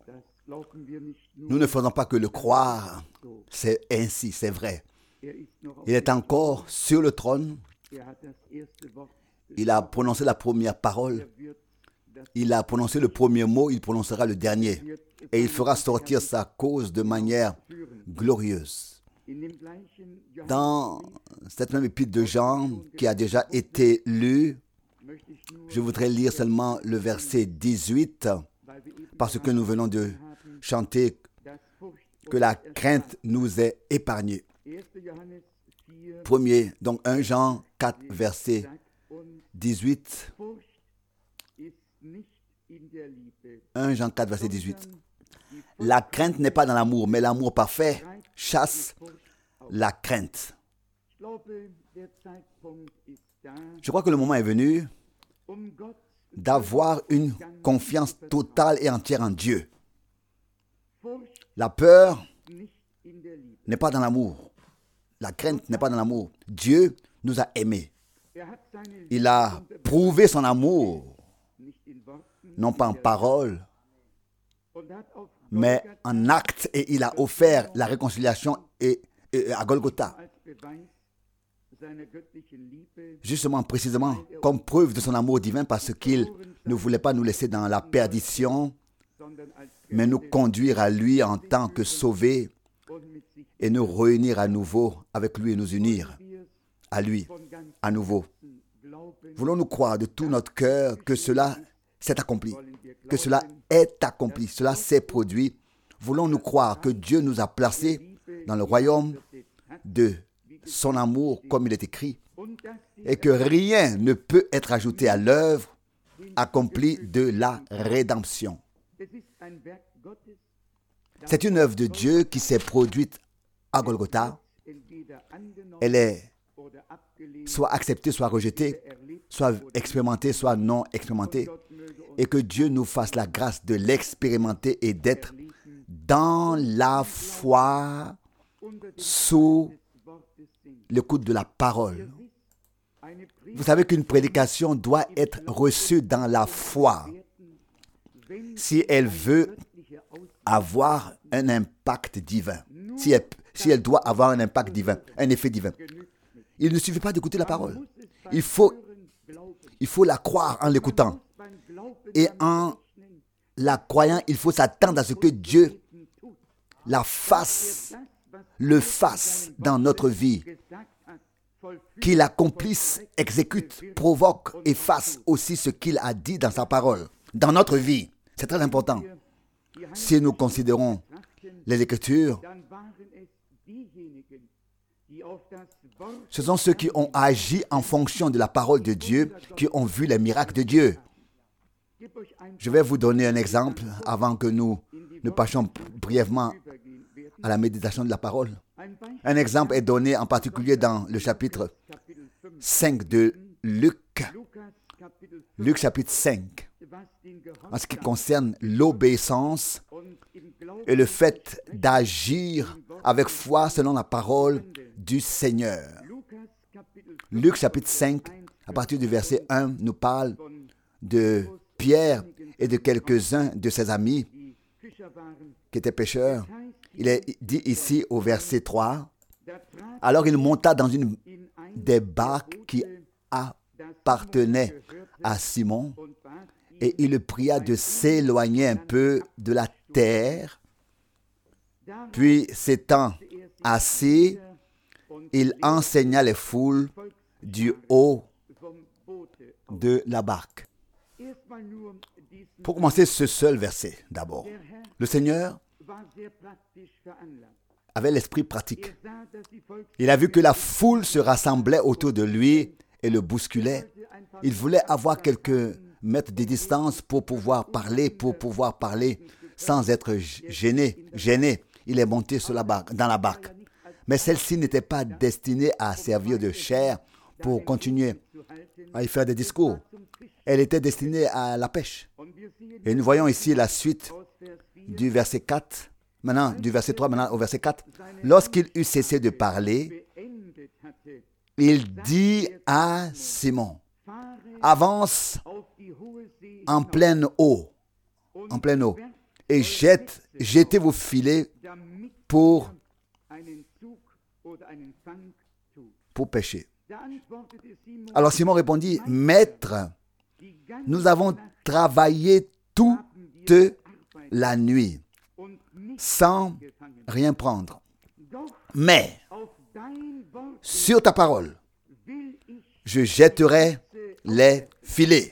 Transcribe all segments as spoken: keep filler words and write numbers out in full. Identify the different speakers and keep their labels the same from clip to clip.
Speaker 1: Nous ne faisons pas que le croire, c'est ainsi, c'est vrai. Il est encore sur le trône, il a prononcé la première parole, il a prononcé le premier mot, il prononcera le dernier. Et il fera sortir sa cause de manière glorieuse. Dans cette même épître de Jean qui a déjà été lue, je voudrais lire seulement le verset dix-huit, parce que nous venons de chanter que la crainte nous est épargnée. Premier, donc un Jean quatre, verset dix-huit. un Jean quatre, verset dix-huit. La crainte n'est pas dans l'amour, mais l'amour parfait chasse la crainte. Je crois que le moment est venu d'avoir une confiance totale et entière en Dieu. La peur n'est pas dans l'amour. La crainte n'est pas dans l'amour. Dieu nous a aimés. Il a prouvé son amour, non pas en parole, mais en acte, et il a offert la réconciliation et, et, à Golgotha. Justement, précisément, comme preuve de son amour divin, parce qu'il ne voulait pas nous laisser dans la perdition, mais nous conduire à lui en tant que sauvés et nous réunir à nouveau avec lui et nous unir à lui à nouveau. Voulons-nous croire de tout notre cœur que cela s'est accompli, que cela est accompli, cela s'est produit. Voulons-nous croire que Dieu nous a placés dans le royaume de son amour, comme il est écrit, et que rien ne peut être ajouté à l'œuvre accomplie de la rédemption. C'est une œuvre de Dieu qui s'est produite à Golgotha. Elle est soit acceptée, soit rejetée, soit expérimentée, soit non expérimentée. Et que Dieu nous fasse la grâce de l'expérimenter et d'être dans la foi sous l'écoute de la parole. Vous savez qu'une prédication doit être reçue dans la foi si elle veut avoir un impact divin, si elle, si elle doit avoir un impact divin, un effet divin. Il ne suffit pas d'écouter la parole. Il faut, il faut la croire en l'écoutant. Et en la croyant, il faut s'attendre à ce que Dieu la fasse, le fasse dans notre vie. Qu'il accomplisse, exécute, provoque et fasse aussi ce qu'il a dit dans sa parole, dans notre vie. C'est très important. Si nous considérons les Écritures, ce sont ceux qui ont agi en fonction de la parole de Dieu, qui ont vu les miracles de Dieu. Je vais vous donner un exemple avant que nous ne passions brièvement à la méditation de la parole. Un exemple est donné en particulier dans le chapitre cinq de Luc. Luc chapitre cinq. En ce qui concerne l'obéissance et le fait d'agir avec foi selon la parole du Seigneur. Luc chapitre cinq, à partir du verset un, nous parle de Pierre et de quelques-uns de ses amis qui étaient pêcheurs. Il est dit ici au verset trois, « Alors il monta dans une des barques qui appartenait à Simon, et il le pria de s'éloigner un peu de la terre. Puis, s'étant assis, il enseigna les foules du haut de la barque. » Pour commencer, ce seul verset d'abord. Le Seigneur avait l'esprit pratique. Il a vu que la foule se rassemblait autour de lui et le bousculait. Il voulait avoir quelques mètres de distance pour pouvoir parler, pour pouvoir parler sans être gêné. gêné. Il est monté sur la barque, dans la barque. Mais celle-ci n'était pas destinée à servir de chair pour continuer à y faire des discours. Elle était destinée à la pêche. Et nous voyons ici la suite du verset quatre, maintenant du verset trois maintenant au verset quatre. Lorsqu'il eut cessé de parler, il dit à Simon, avance en pleine eau, en pleine eau, et jette, jetez vos filets pour, pour pêcher. Alors Simon répondit, Maître, nous avons travaillé toute la nuit sans rien prendre. Mais sur ta parole, je jetterai les filets.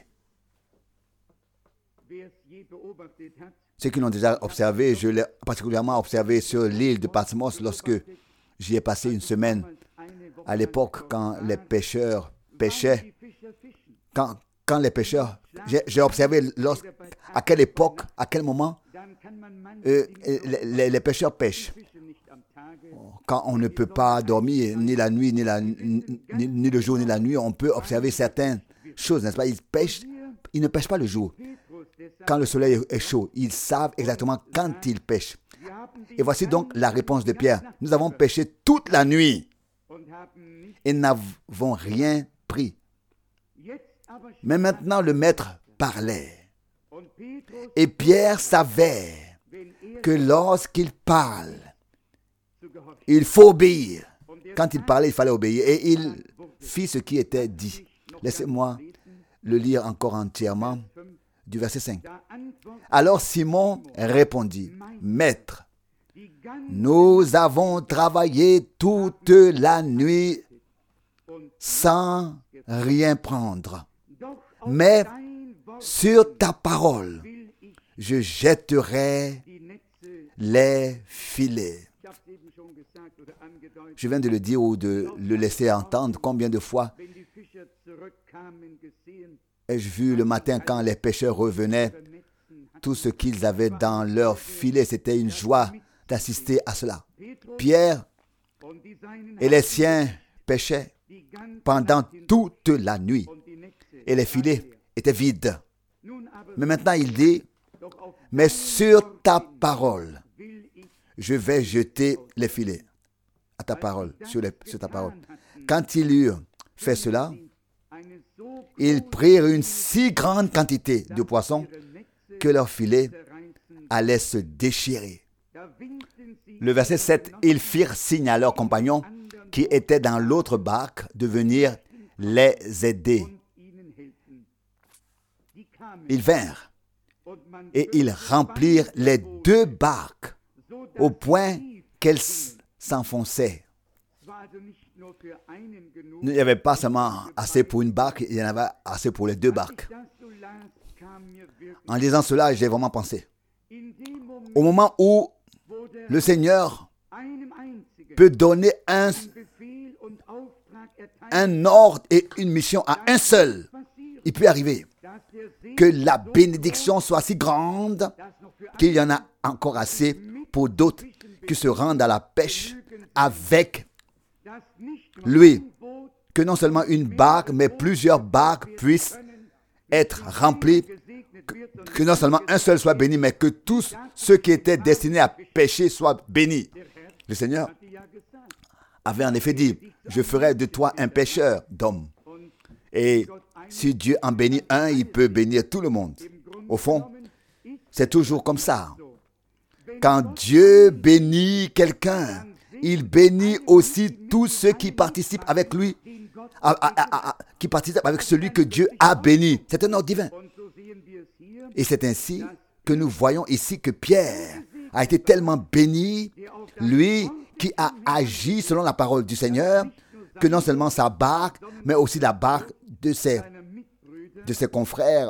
Speaker 1: Ceux qui l'ont déjà observé, je l'ai particulièrement observé sur l'île de Patmos lorsque j'y ai passé une semaine. À l'époque, quand les pêcheurs pêchaient, quand, quand les pêcheurs, j'ai, j'ai observé lors, à quelle époque, à quel moment euh, les, les, les pêcheurs pêchent. Quand on ne peut pas dormir ni la nuit, ni, la, ni, ni le jour, ni la nuit, on peut observer certaines choses, n'est-ce pas? Ils pêchent, ils ne pêchent pas le jour. Quand le soleil est chaud, ils savent exactement quand ils pêchent. Et voici donc la réponse de Pierre. Nous avons pêché toute la nuit et n'avons rien pris. Mais maintenant le maître parlait. Et Pierre savait que lorsqu'il parle, il faut obéir. Quand il parlait, il fallait obéir. Et il fit ce qui était dit. Laissez-moi le lire encore entièrement du verset cinq. Alors Simon répondit, Maître, nous avons travaillé toute la nuit sans rien prendre. Mais sur ta parole, je jetterai les filets. Je viens de le dire ou de le laisser entendre. Combien de fois ai-je vu le matin quand les pêcheurs revenaient, tout ce qu'ils avaient dans leur filet, c'était une joie d'assister à cela. Pierre et les siens pêchaient pendant toute la nuit et les filets étaient vides. Mais maintenant il dit, mais sur ta parole, je vais jeter les filets. À ta parole, sur, les, sur ta parole. Quand ils eurent fait cela, ils prirent une si grande quantité de poissons que leurs filets allaient se déchirer. Le verset sept, ils firent signe à leurs compagnons qui étaient dans l'autre barque de venir les aider. Ils vinrent et ils remplirent les deux barques au point qu'elles s'enfonçaient. Il n'y avait pas seulement assez pour une barque, il y en avait assez pour les deux barques. En lisant cela, j'ai vraiment pensé. Au moment où le Seigneur peut donner un, un ordre et une mission à un seul, il peut arriver que la bénédiction soit si grande qu'il y en a encore assez pour d'autres qui se rendent à la pêche avec lui. Que non seulement une barque, mais plusieurs barques puissent être remplies. Que, que non seulement un seul soit béni, mais que tous ceux qui étaient destinés à pêcher soient bénis. Le Seigneur avait en effet dit, je ferai de toi un pêcheur d'hommes. Et si Dieu en bénit un, il peut bénir tout le monde. Au fond, c'est toujours comme ça. Quand Dieu bénit quelqu'un, il bénit aussi tous ceux qui participent avec lui, à, à, à, à, qui participent avec celui que Dieu a béni. C'est un ordre divin. Et c'est ainsi que nous voyons ici que Pierre a été tellement béni, lui qui a agi selon la parole du Seigneur, que non seulement sa barque, mais aussi la barque de ses, de ses confrères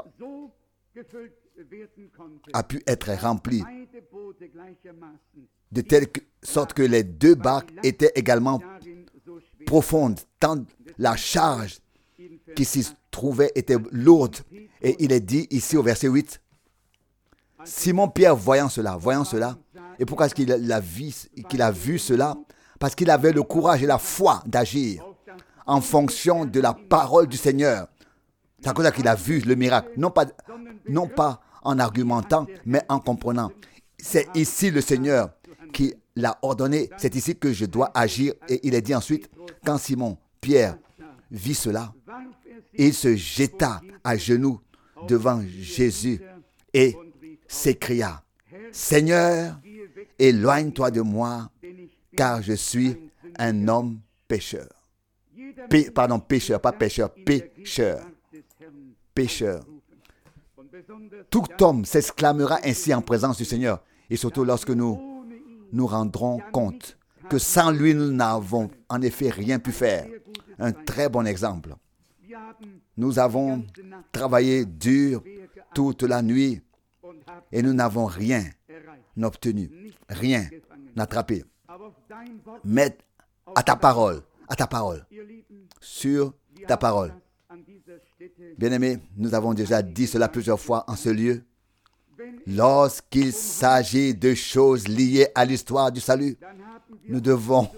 Speaker 1: a pu être remplie de telle sorte que les deux barques étaient également profondes, tant la charge qui s'y trouvait était lourde. Et il est dit ici au verset huit, Simon Pierre voyant cela, voyant cela, et pourquoi est-ce qu'il a vu, qu'il a vu cela? Parce qu'il avait le courage et la foi d'agir en fonction de la parole du Seigneur. C'est à cause qu'il a vu le miracle, non pas, non pas en argumentant, mais en comprenant. C'est ici le Seigneur qui l'a ordonné, c'est ici que je dois agir. Et il est dit ensuite, quand Simon Pierre vit cela, il se jeta à genoux devant Jésus et s'écria, Seigneur, éloigne-toi de moi, car je suis un homme pécheur. P- pardon, pécheur, pas pécheur, pécheur. Pécheur. Tout homme s'exclamera ainsi en présence du Seigneur. Et surtout lorsque nous nous rendrons compte que sans lui, nous n'avons en effet rien pu faire. Un très bon exemple. Nous avons travaillé dur toute la nuit et nous n'avons rien obtenu, rien attrapé. Mais à ta parole, à ta parole, sur ta parole. Bien-aimés, nous avons déjà dit cela plusieurs fois en ce lieu. Lorsqu'il s'agit de choses liées à l'histoire du salut, nous devons,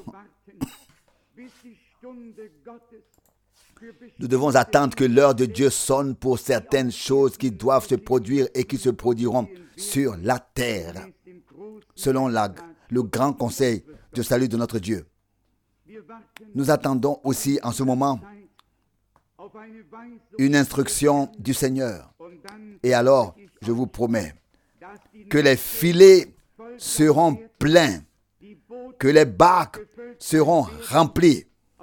Speaker 1: nous devons attendre que l'heure de Dieu sonne pour certaines choses qui doivent se produire et qui se produiront sur la terre, selon la, le grand conseil de salut de notre Dieu. Nous attendons aussi en ce moment une instruction du Seigneur. Et alors, je vous promets que les filets seront pleins, que les barques seront remplies.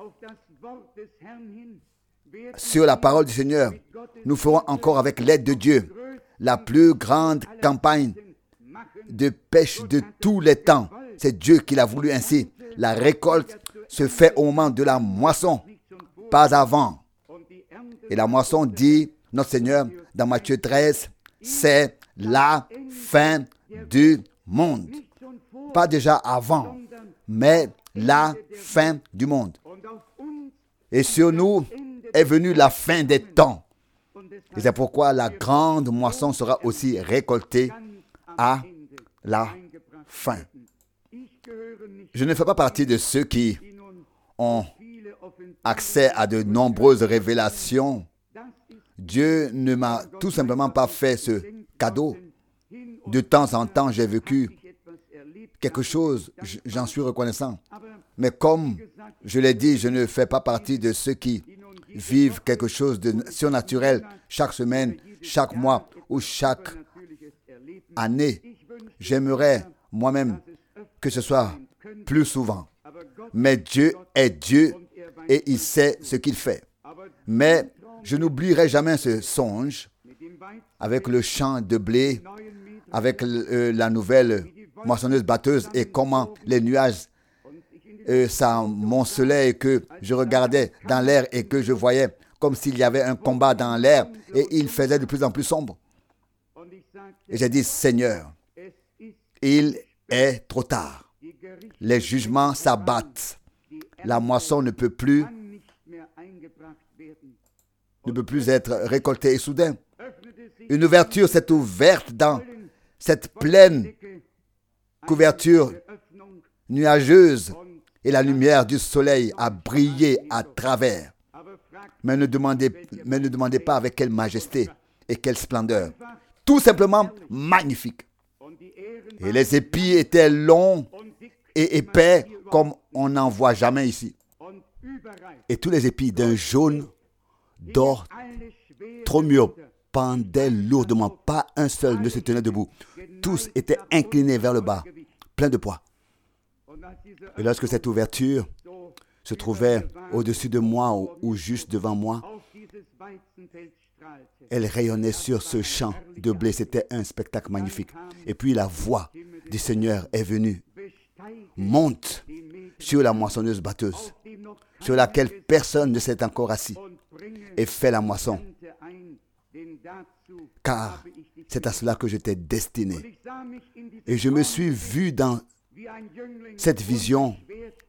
Speaker 1: Sur la parole du Seigneur, nous ferons encore avec l'aide de Dieu la plus grande campagne de pêche de tous les temps. C'est Dieu qui l'a voulu ainsi. La récolte se fait au moment de la moisson, pas avant. Et la moisson, dit notre Seigneur dans Matthieu treize, c'est la fin du monde. Pas déjà avant, mais la fin du monde. Et sur nous est venue la fin des temps. Et c'est pourquoi la grande moisson sera aussi récoltée à la fin. Je ne fais pas partie de ceux qui ont accès à de nombreuses révélations. Dieu ne m'a tout simplement pas fait ce cadeau. De temps en temps, j'ai vécu quelque chose, j'en suis reconnaissant. Mais comme je l'ai dit, je ne fais pas partie de ceux qui vivent quelque chose de surnaturel chaque semaine, chaque mois ou chaque année. J'aimerais moi-même que ce soit plus souvent. Mais Dieu est Dieu et il sait ce qu'il fait. Mais je n'oublierai jamais ce songe avec le champ de blé, avec euh, la nouvelle moissonneuse batteuse et comment les nuages euh, s'amoncelaient et que je regardais dans l'air et que je voyais comme s'il y avait un combat dans l'air et il faisait de plus en plus sombre. Et j'ai dit, Seigneur, il est trop tard. Les jugements s'abattent. La moisson ne peut plus, ne peut plus être récoltée. Et soudain, une ouverture s'est ouverte dans cette pleine couverture nuageuse et la lumière du soleil a brillé à travers. Mais ne demandez, mais ne demandez pas avec quelle majesté et quelle splendeur. Tout simplement magnifique. Et les épis étaient longs et épais comme on n'en voit jamais ici. Et tous les épis d'un jaune d'or trop mûr pendaient lourdement. Pas un seul ne se tenait debout. Tous étaient inclinés vers le bas, pleins de poids. Et lorsque cette ouverture se trouvait au-dessus de moi ou, ou juste devant moi, elle rayonnait sur ce champ de blé. C'était un spectacle magnifique. Et puis la voix du Seigneur est venue. Monte sur la moissonneuse batteuse, sur laquelle personne ne s'est encore assis, et fais la moisson. Car c'est à cela que je t'ai destiné. Et je me suis vu dans cette vision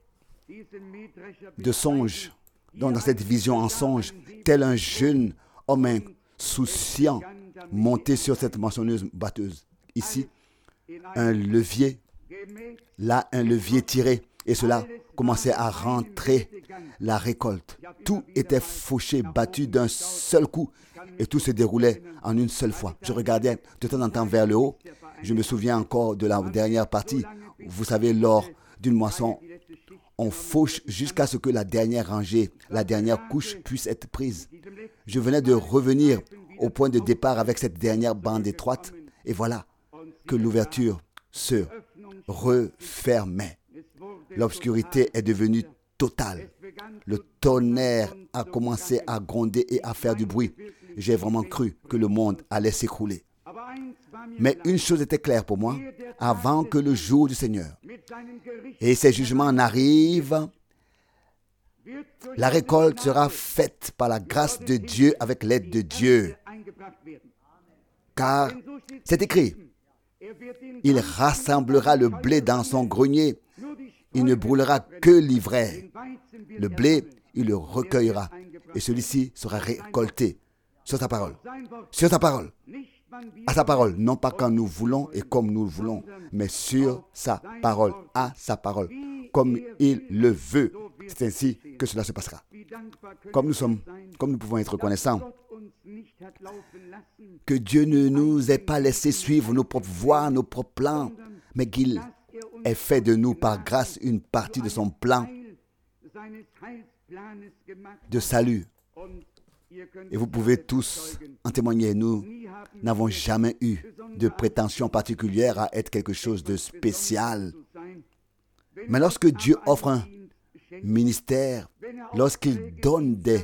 Speaker 1: de songe, donc dans cette vision en songe, tel un jeune homme insouciant monté sur cette moissonneuse batteuse. Ici, un levier, là, un levier tiré, et cela commençait à rentrer la récolte. Tout était fauché, battu d'un seul coup, et tout se déroulait en une seule fois. Je regardais de temps en temps vers le haut. Je me souviens encore de la dernière partie. Vous savez, lors d'une moisson, on fauche jusqu'à ce que la dernière rangée, la dernière couche puisse être prise. Je venais de revenir au point de départ avec cette dernière bande étroite, et voilà que l'ouverture se refermait. L'obscurité est devenue totale. Le tonnerre a commencé à gronder et à faire du bruit. J'ai vraiment cru que le monde allait s'écrouler. Mais une chose était claire pour moi, avant que le jour du Seigneur et ses jugements n'arrivent, la récolte sera faite par la grâce de Dieu avec l'aide de Dieu. Car c'est écrit, il rassemblera le blé dans son grenier, il ne brûlera que l'ivraie. Le blé, il le recueillera et celui-ci sera récolté sur sa parole. Sur sa parole. À sa parole, non pas quand nous voulons et comme nous le voulons, mais sur sa parole, à sa parole, comme il le veut. C'est ainsi que cela se passera. Comme nous sommes, comme nous pouvons être reconnaissants que Dieu ne nous ait pas laissé suivre nos propres voies, nos propres plans, mais qu'il ait fait de nous par grâce une partie de son plan de salut. Et vous pouvez tous en témoigner, nous n'avons jamais eu de prétention particulière à être quelque chose de spécial. Mais lorsque Dieu offre un ministère, lorsqu'il donne des,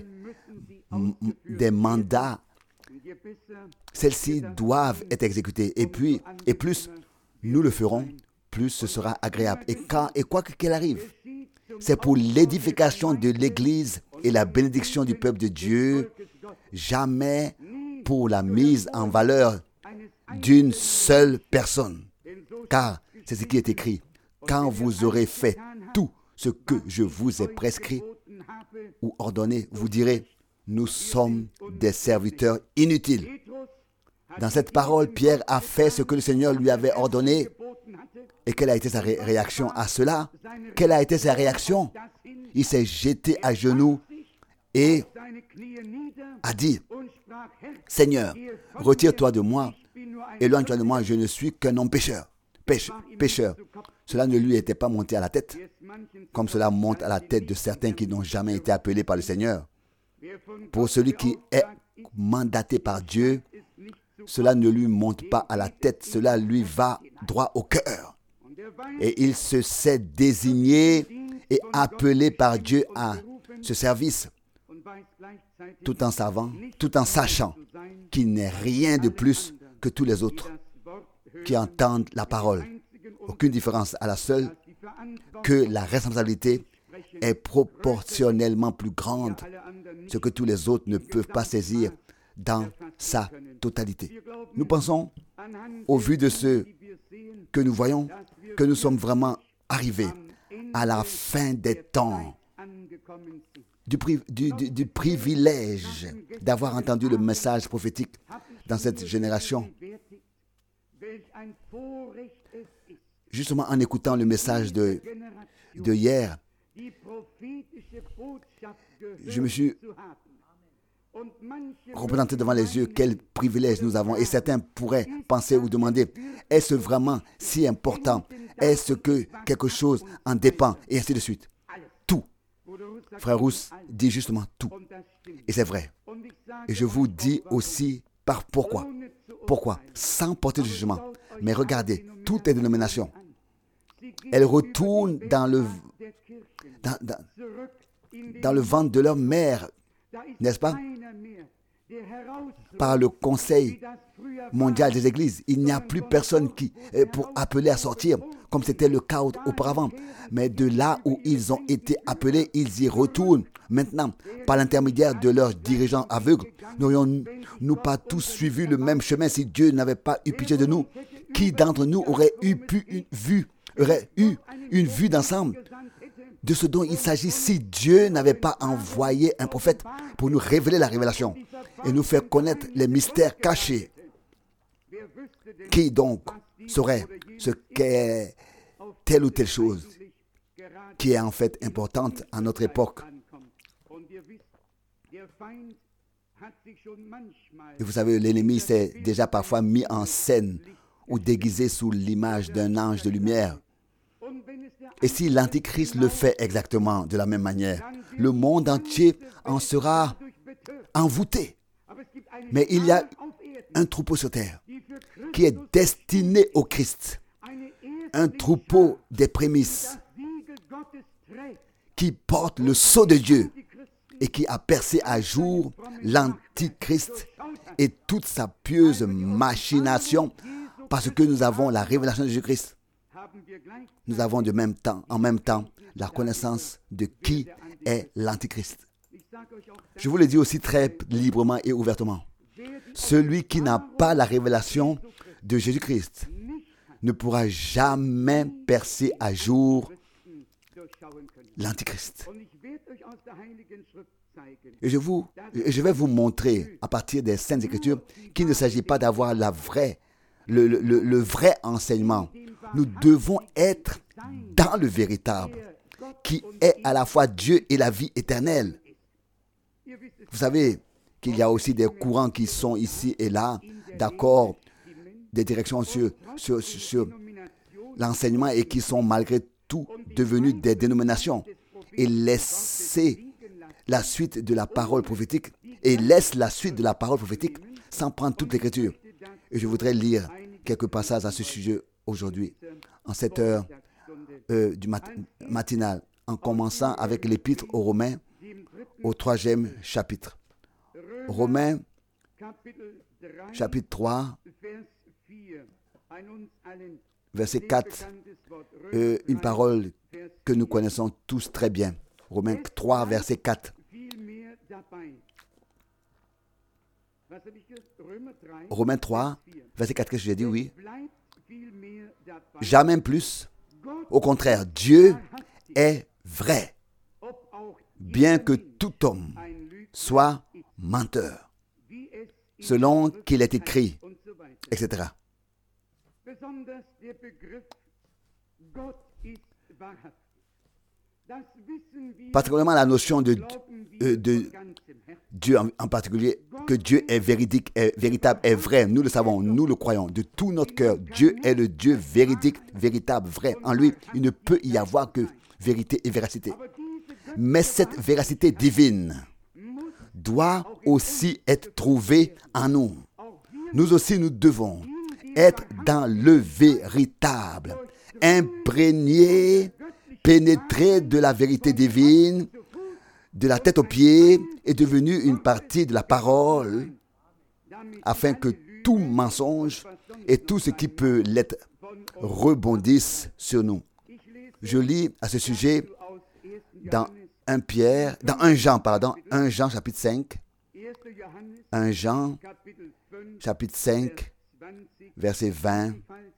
Speaker 1: des mandats, celles-ci doivent être exécutées. Et puis, et plus nous le ferons, plus ce sera agréable. Et, quand, et quoi qu'il arrive, c'est pour l'édification de l'Église et la bénédiction du peuple de Dieu, jamais pour la mise en valeur d'une seule personne. Car c'est ce qui est écrit. Quand vous aurez fait tout ce que je vous ai prescrit ou ordonné, vous direz, nous sommes des serviteurs inutiles. Dans cette parole, Pierre a fait ce que le Seigneur lui avait ordonné. Et quelle a été sa ré- réaction à cela? Quelle a été sa réaction? Il s'est jeté à genoux et a dit, Seigneur, retire-toi de moi, éloigne-toi de moi, je ne suis qu'un homme pécheur. Pêche, pécheur. Cela ne lui était pas monté à la tête, comme cela monte à la tête de certains qui n'ont jamais été appelés par le Seigneur. Pour celui qui est mandaté par Dieu, cela ne lui monte pas à la tête, cela lui va droit au cœur. Et il se sait désigné et appelé par Dieu à ce service, tout en savant, tout en sachant qu'il n'est rien de plus que tous les autres qui entendent la parole. Aucune différence à la seule que la responsabilité est proportionnellement plus grande, ce que tous les autres ne peuvent pas saisir dans sa totalité. Nous pensons, au vu de ce que nous voyons, que nous sommes vraiment arrivés à la fin des temps, du, pri- du, du, du privilège d'avoir entendu le message prophétique dans cette génération. Justement en écoutant le message de, de hier, je me suis représenté devant les yeux quel privilège nous avons. Et certains pourraient penser ou demander, est-ce vraiment si important? Est-ce que quelque chose en dépend? Et ainsi de suite. Tout. Frère Rousse dit justement tout. Et c'est vrai. Et je vous dis aussi par pourquoi. Pourquoi? Sans porter de jugement. Mais regardez, toutes les dénominations, elles retournent dans le, dans, dans, dans le ventre de leur mère, n'est-ce pas? Par le Conseil mondial des églises, il n'y a plus personne qui, pour appeler à sortir, comme c'était le cas auparavant. Mais de là où ils ont été appelés, ils y retournent. Maintenant, par l'intermédiaire de leurs dirigeants aveugles, n'aurions-nous pas tous suivi le même chemin si Dieu n'avait pas eu pitié de nous? Qui d'entre nous aurait eu pu une vue, aurait eu une vue d'ensemble de ce dont il s'agit si Dieu n'avait pas envoyé un prophète pour nous révéler la révélation et nous faire connaître les mystères cachés? Qui donc saurait ce qu'est telle ou telle chose qui est en fait importante à notre époque? Et vous savez, l'ennemi s'est déjà parfois mis en scène ou déguisé sous l'image d'un ange de lumière. Et si l'Antichrist le fait exactement de la même manière, le monde entier en sera envoûté. Mais il y a un troupeau sur terre qui est destiné au Christ, un troupeau des prémices qui porte le sceau de Dieu et qui a percé à jour l'Antichrist et toute sa pieuse machination, parce que nous avons la révélation de Jésus-Christ. Nous avons de même temps, en même temps la connaissance de qui est l'Antichrist. Je vous le dis aussi très librement et ouvertement. Celui qui n'a pas la révélation de Jésus-Christ ne pourra jamais percer à jour l'Antichrist. Et je, vous, je vais vous montrer à partir des Saintes Écritures qu'il ne s'agit pas d'avoir la vraie, le, le, le vrai enseignement. Nous devons être dans le véritable, qui est à la fois Dieu et la vie éternelle. Vous savez qu'il y a aussi des courants qui sont ici et là, d'accord, des directions sur, sur, sur, sur l'enseignement et qui sont malgré tout devenus des dénominations. Et laisser la suite de la parole prophétique, et laisse la suite de la parole prophétique sans prendre toute l'écriture. Et je voudrais lire quelques passages à ce sujet aujourd'hui, en cette heure euh, du mat- matinal, en commençant avec l'épître aux Romains, au troisième chapitre. Romains, chapitre trois, verset quatre, euh, une parole que nous connaissons tous très bien. Romains trois, verset quatre. Romains trois, verset quatre, qu'est-ce que j'ai dit? Oui. Jamais plus. Au contraire, Dieu est vrai, bien que tout homme soit menteur, selon qu'il est écrit, et cetera. Particulièrement la notion de, euh, de Dieu en, en particulier, que Dieu est véridique, est véritable, est vrai. Nous le savons, nous le croyons de tout notre cœur. Dieu est le Dieu véridique, véritable, vrai. En lui, il ne peut y avoir que vérité et véracité. Mais cette véracité divine doit aussi être trouvée en nous. Nous aussi, nous devons être dans le véritable, imprégnés, pénétrés de la vérité divine, de la tête aux pieds, est devenu une partie de la parole, afin que tout mensonge et tout ce qui peut l'être rebondisse sur nous. Je lis à ce sujet dans un Pierre, dans un Jean, pardon, un Jean chapitre cinq, un Jean chapitre cinq, verset vingt.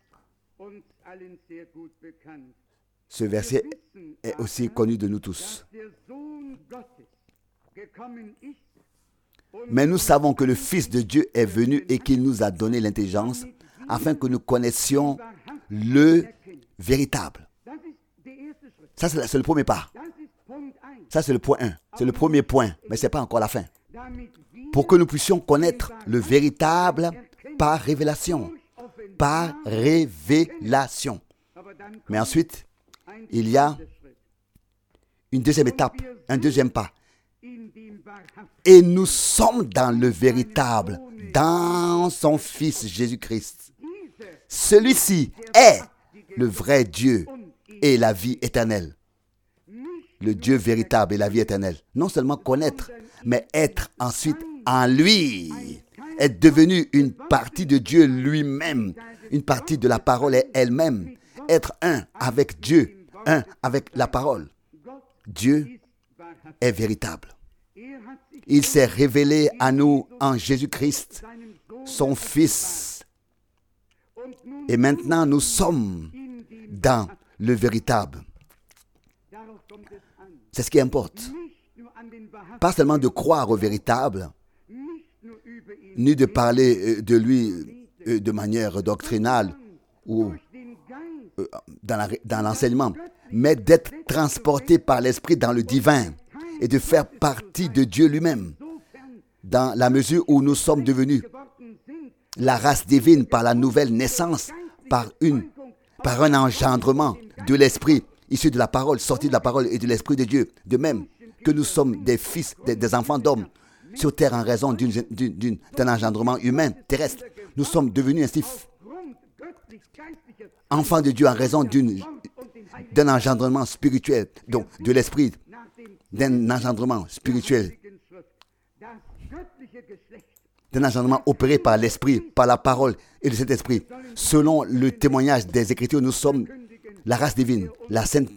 Speaker 1: Ce verset est aussi connu de nous tous. Mais nous savons que le Fils de Dieu est venu et qu'il nous a donné l'intelligence afin que nous connaissions le véritable. Ça, c'est, c'est le premier pas. Ça, c'est le point un. C'est le premier point, mais ce n'est pas encore la fin. Pour que nous puissions connaître le véritable par révélation. Par révélation. Mais ensuite, il y a une deuxième étape, un deuxième pas. Et nous sommes dans le véritable, dans son Fils Jésus-Christ. Celui-ci est le vrai Dieu et la vie éternelle. Le Dieu véritable et la vie éternelle. Non seulement connaître, mais être ensuite en lui. Être devenu une partie de Dieu lui-même, une partie de la parole elle-même. Être un avec Dieu, un avec la parole. Dieu est véritable. Il s'est révélé à nous en Jésus-Christ, son Fils. Et maintenant, nous sommes dans le véritable. C'est ce qui importe. Pas seulement de croire au véritable, ni de parler de lui de manière doctrinale ou dans, la, dans l'enseignement, mais d'être transporté par l'Esprit dans le divin et de faire partie de Dieu lui-même, dans la mesure où nous sommes devenus la race divine par la nouvelle naissance, par, une, par un engendrement de l'Esprit, issu de la parole, sorti de la parole et de l'Esprit de Dieu, de même que nous sommes des fils, des, des enfants d'hommes sur terre en raison d'une, d'une, d'une, d'un engendrement humain terrestre. Nous sommes devenus ainsi enfant de Dieu en raison d'une, d'un engendrement spirituel, donc de l'esprit, d'un engendrement spirituel, d'un engendrement opéré par l'esprit, par la parole et de cet esprit. Selon le témoignage des Écritures, nous sommes la race divine, la sainte,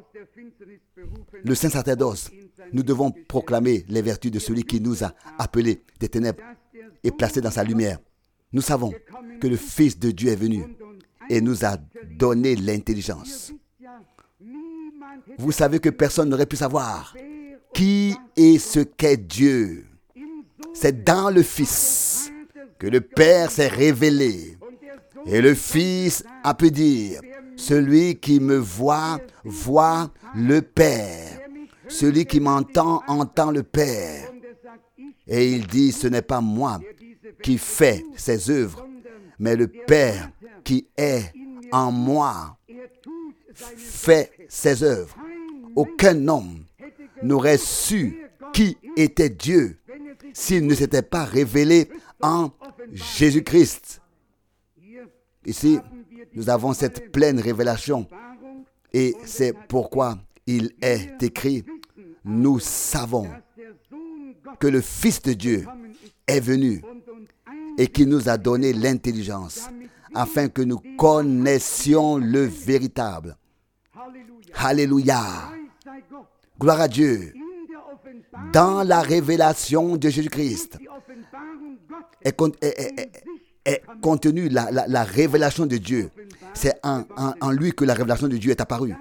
Speaker 1: le saint sacerdoce. Nous devons proclamer les vertus de celui qui nous a appelés des ténèbres et placés dans sa lumière. Nous savons que le Fils de Dieu est venu et nous a donné l'intelligence. Vous savez que personne n'aurait pu savoir qui est ce qu'est Dieu. C'est dans le Fils que le Père s'est révélé. Et le Fils a pu dire, celui qui me voit, voit le Père. Celui qui m'entend, entend le Père. Et il dit, ce n'est pas moi qui fais ces œuvres, mais le Père qui est en moi fait ces œuvres. Aucun homme n'aurait su qui était Dieu s'il ne s'était pas révélé en Jésus-Christ. Ici, nous avons cette pleine révélation et c'est pourquoi il est écrit, nous savons que le Fils de Dieu est venu et qui nous a donné l'intelligence afin que nous connaissions le véritable. Alléluia. Gloire à Dieu. Dans la révélation de Jésus-Christ est, est, est, est contenue la, la, la révélation de Dieu. C'est en, en, en lui que la révélation de Dieu est apparue.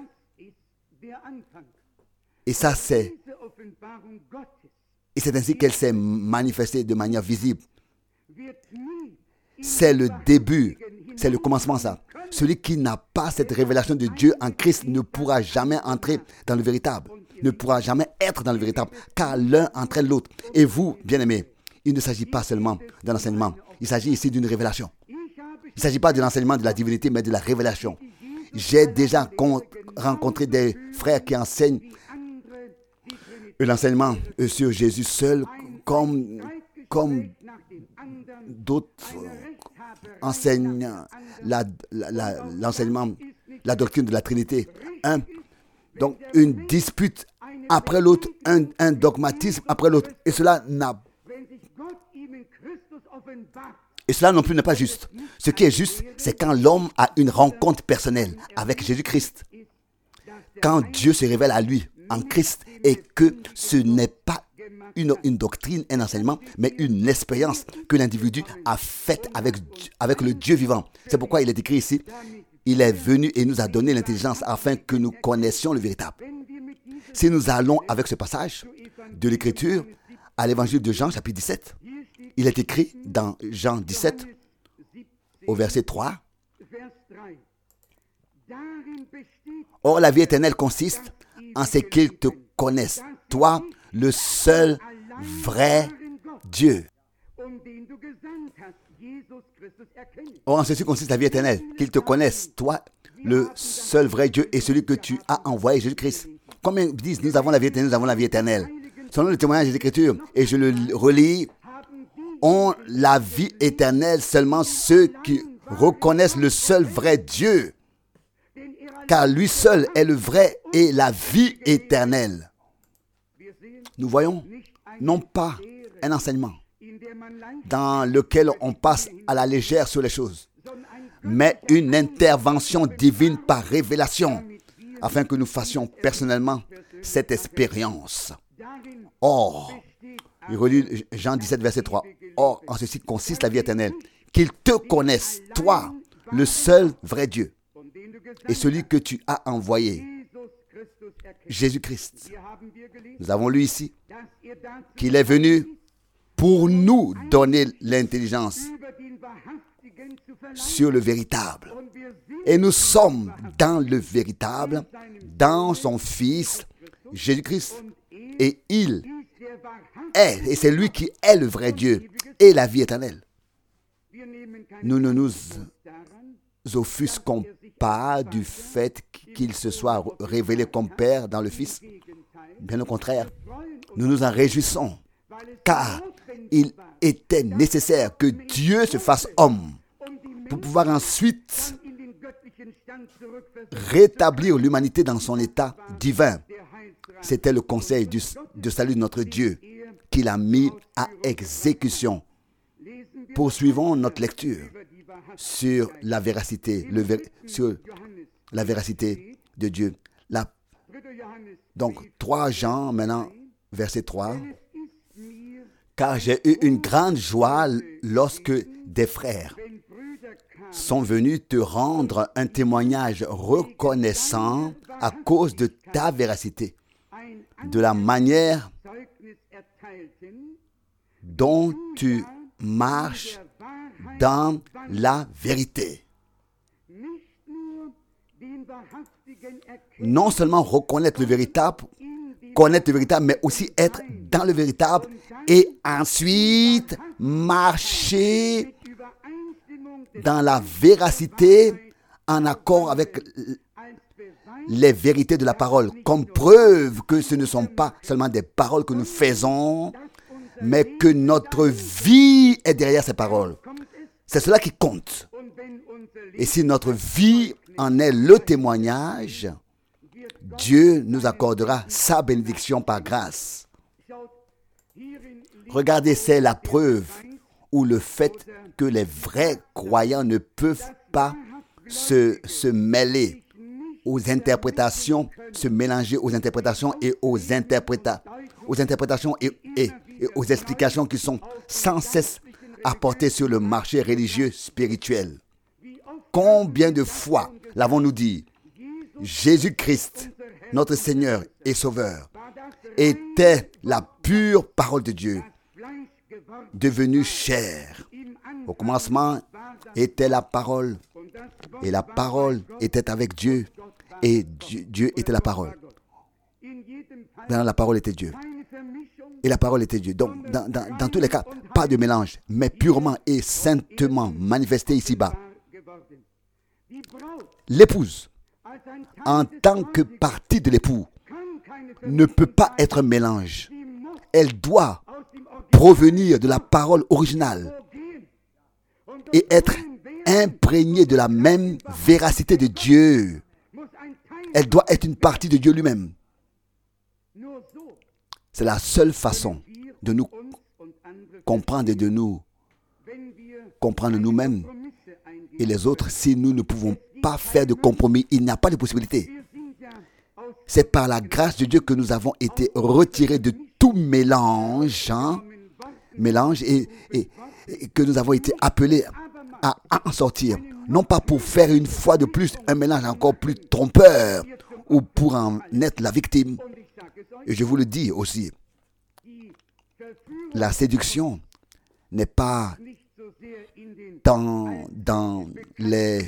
Speaker 1: Et ça, c'est... Et c'est ainsi qu'elle s'est manifestée de manière visible. C'est le début, c'est le commencement, ça. Celui qui n'a pas cette révélation de Dieu en Christ ne pourra jamais entrer dans le véritable, ne pourra jamais être dans le véritable, car l'un entraîne l'autre. Et vous, bien-aimés, il ne s'agit pas seulement d'un enseignement, il s'agit ici d'une révélation. Il ne s'agit pas de l'enseignement de la divinité, mais de la révélation. J'ai déjà rencontré des frères qui enseignent l'enseignement sur Jésus seul, comme, comme d'autres enseignent la, la, la, l'enseignement, la doctrine de la Trinité. Un, donc une dispute après l'autre, un, un dogmatisme après l'autre. Et cela n'a Et cela non plus n'est pas juste. Ce qui est juste, c'est quand l'homme a une rencontre personnelle avec Jésus-Christ. Quand Dieu se révèle à lui en Christ et que ce n'est pas une, une doctrine, un enseignement, mais une expérience que l'individu a faite avec, avec le Dieu vivant. C'est pourquoi il est écrit ici, il est venu et nous a donné l'intelligence afin que nous connaissions le véritable. Si nous allons avec ce passage de l'Écriture à l'évangile de Jean, chapitre dix-sept, il est écrit dans Jean dix-sept, au verset trois, « Or la vie éternelle consiste en ce qu'ils te connaissent, toi, le seul vrai Dieu. » Or en ceci consiste la vie éternelle, qu'ils te connaissent, toi, le seul vrai Dieu et celui que tu as envoyé, Jésus-Christ. Combien disent, nous avons la vie éternelle, nous avons la vie éternelle. Selon le témoignage des Écritures, et je le relis, ont la vie éternelle seulement ceux qui reconnaissent le seul vrai Dieu, car lui seul est le vrai et la vie éternelle. Nous voyons non pas un enseignement dans lequel on passe à la légère sur les choses, mais une intervention divine par révélation, afin que nous fassions personnellement cette expérience. Or, il relit Jean dix-sept, verset trois. Or, en ceci consiste la vie éternelle, qu'ils te connaissent, toi, le seul vrai Dieu, et celui que tu as envoyé, Jésus-Christ. Nous avons lu ici qu'il est venu pour nous donner l'intelligence sur le véritable. Et nous sommes dans le véritable, dans son Fils, Jésus-Christ. Et il est, et c'est lui qui est le vrai Dieu et la vie éternelle. Nous ne nous offusquons pas du fait qu'il se soit révélé comme Père dans le Fils. Bien au contraire, nous nous en réjouissons, car il était nécessaire que Dieu se fasse homme pour pouvoir ensuite rétablir l'humanité dans son état divin. C'était le conseil du, de salut de notre Dieu qu'il a mis à exécution. Poursuivons notre lecture sur la véracité, le ver, sur la véracité de Dieu. La, donc, trois Jean, maintenant, verset trois. Car j'ai eu une grande joie lorsque des frères sont venus te rendre un témoignage reconnaissant à cause de ta véracité, de la manière dont tu marches dans la vérité. Non seulement reconnaître le véritable, connaître le véritable, mais aussi être dans le véritable et ensuite marcher dans la véracité en accord avec les vérités de la parole, comme preuve que ce ne sont pas seulement des paroles que nous faisons, mais que notre vie est derrière ces paroles. C'est cela qui compte. Et si notre vie en est le témoignage, Dieu nous accordera sa bénédiction par grâce. Regardez, c'est la preuve ou le fait que les vrais croyants ne peuvent pas se, se mêler aux interprétations, se mélanger aux interprétations et aux, interpréta, aux interprétations et, et, et aux explications qui sont sans cesse apportées sur le marché religieux spirituel. Combien de fois l'avons-nous dit? Jésus-Christ, notre Seigneur et Sauveur, était la pure parole de Dieu, devenue chair. Au commencement était la parole, et la parole était avec Dieu, et Dieu, Dieu était la parole. Dans la parole était Dieu. Et la parole était Dieu. Donc, dans, dans, dans tous les cas, pas de mélange, mais purement et saintement manifesté ici-bas. L'épouse, en tant que partie de l'époux, ne peut pas être un mélange. Elle doit provenir de la parole originale et être imprégnée de la même véracité de Dieu. Elle doit être une partie de Dieu lui-même. C'est la seule façon de nous comprendre et de nous comprendre nous-mêmes et les autres. Si nous ne pouvons pas faire de compromis, il n'y a pas de possibilité. C'est par la grâce de Dieu que nous avons été retirés de tout mélange, hein, mélange et, et, et que nous avons été appelés à en sortir. Non pas pour faire une fois de plus un mélange encore plus trompeur ou pour en être la victime. Et je vous le dis aussi, la séduction n'est pas dans, dans les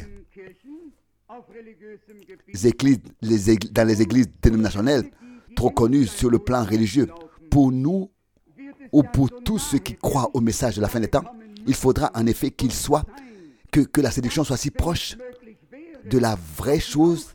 Speaker 1: églises, les églises, dans les églises dénominationnelles trop connues sur le plan religieux. Pour nous ou pour tous ceux qui croient au message de la fin des temps, il faudra en effet qu'il soit que, que la séduction soit si proche de la vraie chose,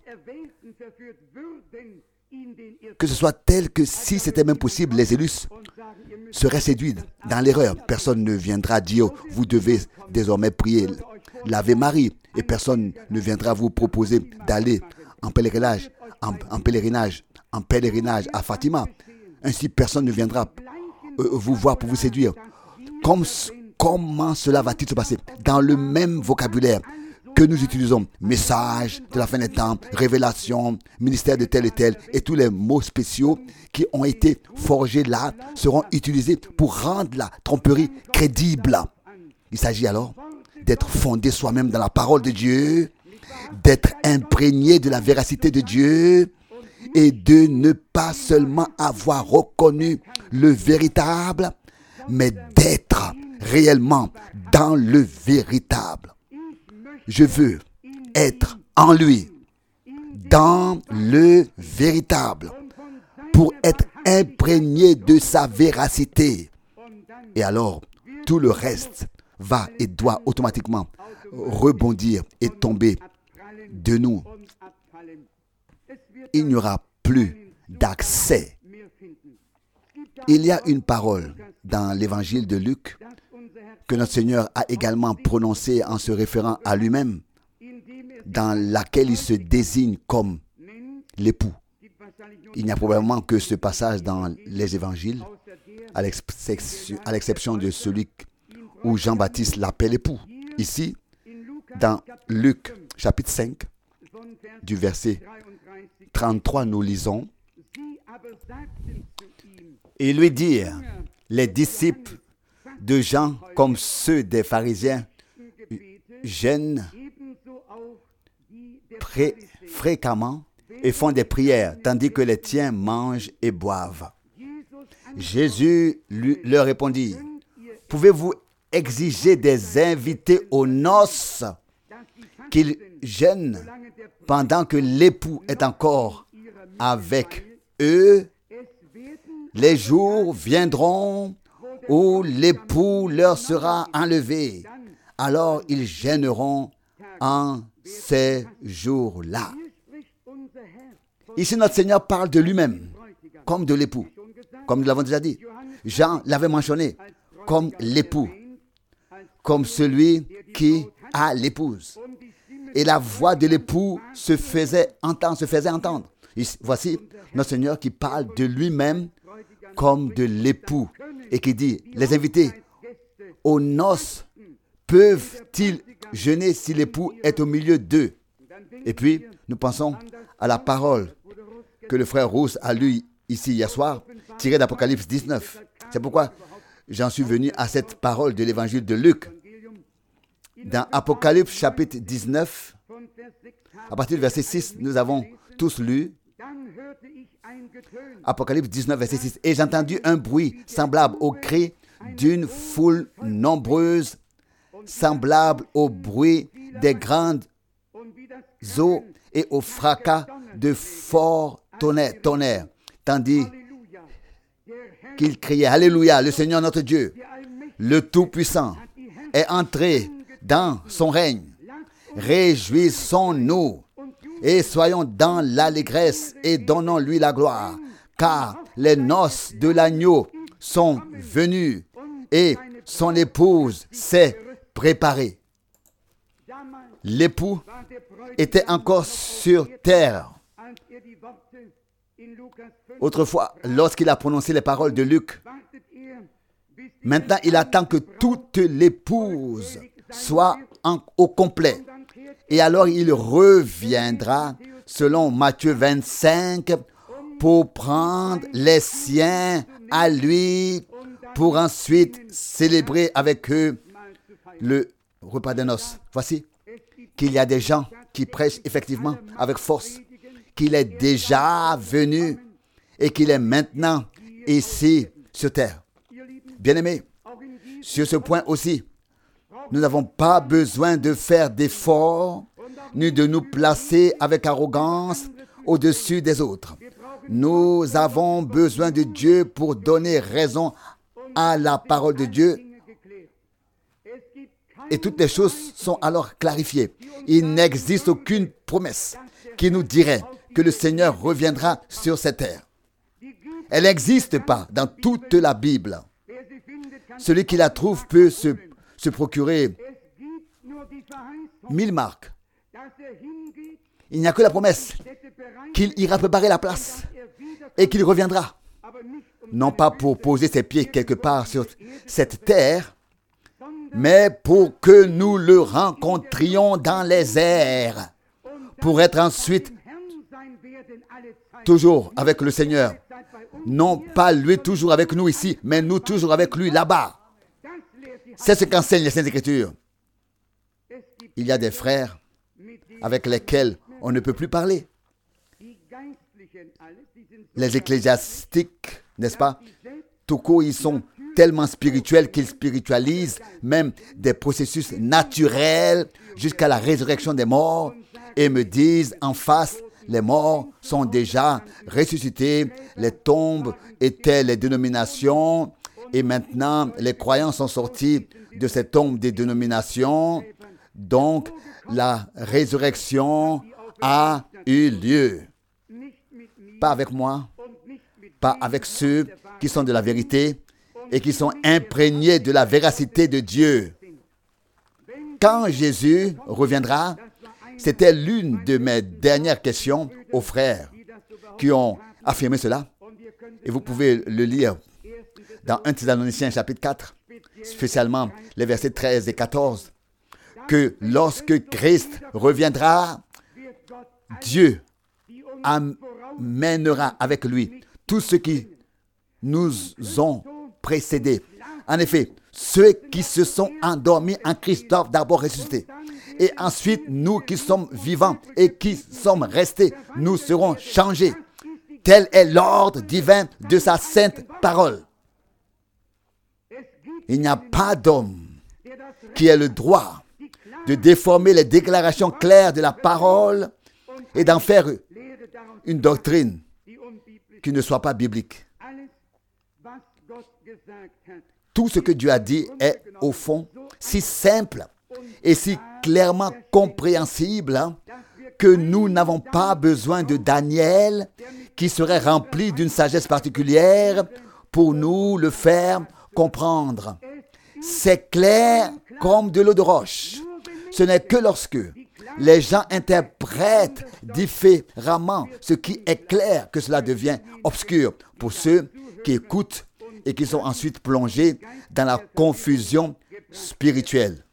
Speaker 1: que ce soit tel que si c'était même possible, les élus seraient séduits dans l'erreur. Personne ne viendra dire, vous devez désormais prier l'Ave Marie, et personne ne viendra vous proposer d'aller en pèlerinage, en, en pèlerinage, en pèlerinage à Fatima. Ainsi, personne ne viendra euh, vous voir pour vous séduire. Comme, comment cela va-t-il se passer? Dans le même vocabulaire que nous utilisons, message de la fin des temps, révélation, ministère de tel et tel, et tous les mots spéciaux qui ont été forgés là seront utilisés pour rendre la tromperie crédible. Il s'agit alors d'être fondé soi-même dans la parole de Dieu, d'être imprégné de la véracité de Dieu et de ne pas seulement avoir reconnu le véritable, mais d'être réellement dans le véritable. Je veux être en lui, dans le véritable, pour être imprégné de sa véracité. Et alors, tout le reste va et doit automatiquement rebondir et tomber de nous. Il n'y aura plus d'accès. Il y a une parole dans l'évangile de Luc que notre Seigneur a également prononcée en se référant à lui-même dans laquelle il se désigne comme l'époux. Il n'y a probablement que ce passage dans les évangiles, à l'exception, à l'exception de celui où Jean-Baptiste l'appelle époux. Ici, dans Luc chapitre cinq, du verset trente-trois, nous lisons: et lui dirent, les disciples de Jean, comme ceux des pharisiens, jeûnent pré- fréquemment et font des prières, tandis que les tiens mangent et boivent. Jésus lui, leur répondit: pouvez-vous exiger des invités aux noces qu'ils jeûnent pendant que l'époux est encore avec eux? Les jours viendront où l'époux leur sera enlevé. Alors ils jeûneront en ces jours-là. Ici, notre Seigneur parle de lui-même comme de l'époux. Comme nous l'avons déjà dit, Jean l'avait mentionné comme l'époux, comme celui qui a l'épouse. Et la voix de l'époux se faisait entendre, se faisait entendre. Ici, voici notre Seigneur qui parle de lui-même comme de l'époux et qui dit: les invités aux noces peuvent-ils jeûner si l'époux est au milieu d'eux? Et puis, nous pensons à la parole que le frère Rousse a lue ici hier soir, tirée d'Apocalypse dix-neuf. C'est pourquoi j'en suis venu à cette parole de l'évangile de Luc. Dans Apocalypse chapitre dix-neuf, à partir du verset six, nous avons tous lu Apocalypse dix-neuf, verset six. Et j'ai entendu un bruit semblable au cri d'une foule nombreuse, semblable au bruit des grandes eaux et au fracas de forts tonnerres, tonnerres, tandis qu'il criait: Alléluia, le Seigneur notre Dieu, le Tout-Puissant, est entré dans son règne. Réjouissons-nous et soyons dans l'allégresse et donnons-lui la gloire, car les noces de l'agneau sont venues et son épouse s'est préparée. L'époux était encore sur terre. Autrefois, lorsqu'il a prononcé les paroles de Luc, maintenant il attend que toute l'épouse soit en, au complet. Et alors il reviendra, selon Matthieu vingt-cinq, pour prendre les siens à lui, pour ensuite célébrer avec eux le repas des noces. Voici qu'il y a des gens qui prêchent effectivement avec force, qu'il est déjà venu et qu'il est maintenant ici sur terre. Bien-aimés, sur ce point aussi, nous n'avons pas besoin de faire d'efforts, ni de nous placer avec arrogance au-dessus des autres. Nous avons besoin de Dieu pour donner raison à la parole de Dieu. Et toutes les choses sont alors clarifiées. Il n'existe aucune promesse qui nous dirait que le Seigneur reviendra sur cette terre. Elle n'existe pas dans toute la Bible. Celui qui la trouve peut se, se procurer mille marques. Il n'y a que la promesse qu'il ira préparer la place et qu'il reviendra. Non pas pour poser ses pieds quelque part sur cette terre, mais pour que nous le rencontrions dans les airs, pour être ensuite toujours avec le Seigneur. Non pas lui toujours avec nous ici, mais nous toujours avec lui là-bas. C'est ce qu'enseignent les Saintes Écritures. Il y a des frères avec lesquels on ne peut plus parler. Les ecclésiastiques, n'est-ce pas? Tout court, ils sont tellement spirituels qu'ils spiritualisent même des processus naturels jusqu'à la résurrection des morts et me disent en face: les morts sont déjà ressuscités, les tombes étaient les dénominations et maintenant les croyants sont sortis de ces tombes des dénominations. Donc la résurrection a eu lieu. Pas avec moi, pas avec ceux qui sont de la vérité et qui sont imprégnés de la véracité de Dieu. Quand Jésus reviendra, C'était l'une de mes dernières questions aux frères qui ont affirmé cela. Et vous pouvez le lire dans premier Thessaloniciens chapitre quatre, spécialement les versets treize et quatorze, que lorsque Christ reviendra, Dieu amènera avec lui tous ceux qui nous ont précédés. En effet, ceux qui se sont endormis en Christ doivent d'abord ressusciter. Et ensuite, nous qui sommes vivants et qui sommes restés, nous serons changés. Tel est l'ordre divin de sa sainte parole. Il n'y a pas d'homme qui ait le droit de déformer les déclarations claires de la parole et d'en faire une doctrine qui ne soit pas biblique. Tout ce que Dieu a dit est, au fond, si simple et si clairement compréhensible hein, que nous n'avons pas besoin de Daniel qui serait rempli d'une sagesse particulière pour nous le faire comprendre. C'est clair comme de l'eau de roche. Ce n'est que lorsque les gens interprètent différemment ce qui est clair que cela devient obscur pour ceux qui écoutent et qui sont ensuite plongés dans la confusion spirituelle.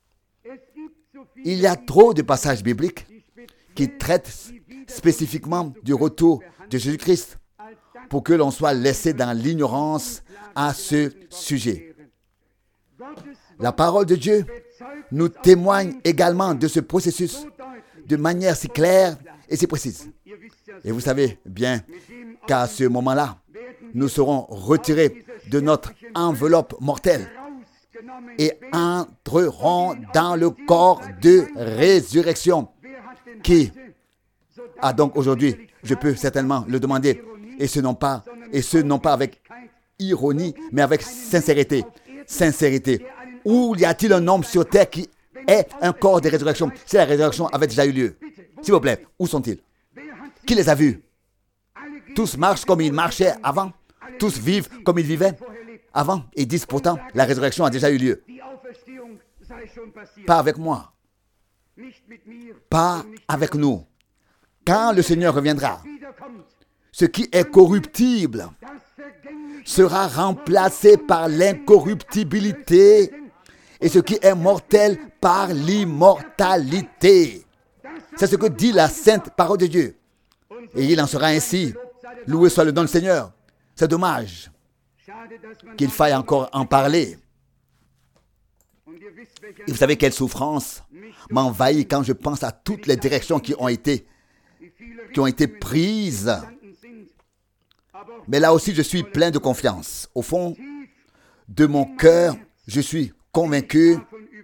Speaker 1: Il y a trop de passages bibliques qui traitent spécifiquement du retour de Jésus-Christ pour que l'on soit laissé dans l'ignorance à ce sujet. La parole de Dieu nous témoigne également de ce processus de manière si claire et si précise. Et vous savez bien qu'à ce moment-là, nous serons retirés de notre enveloppe mortelle et entrerons dans le corps de résurrection. Qui a donc aujourd'hui, je peux certainement le demander, et ce non pas, et ce non pas avec ironie, mais avec sincérité. Sincérité. Où y a-t-il un homme sur terre qui ait un corps de résurrection si la résurrection avait déjà eu lieu? S'il vous plaît, où sont-ils? Qui les a vus? Tous marchent comme ils marchaient avant. Tous vivent comme ils vivaient avant. Et disent pourtant, la résurrection a déjà eu lieu. Pas avec moi. Pas avec nous. Quand le Seigneur reviendra, ce qui est corruptible sera remplacé par l'incorruptibilité et ce qui est mortel par l'immortalité. C'est ce que dit la sainte parole de Dieu. Et il en sera ainsi. Loué soit le nom du Seigneur. C'est dommage qu'il faille encore en parler. Et vous savez quelle souffrance m'envahit quand je pense à toutes les directions qui ont été, qui ont été prises. Mais là aussi, je suis plein de confiance. Au fond de mon cœur, je suis convaincu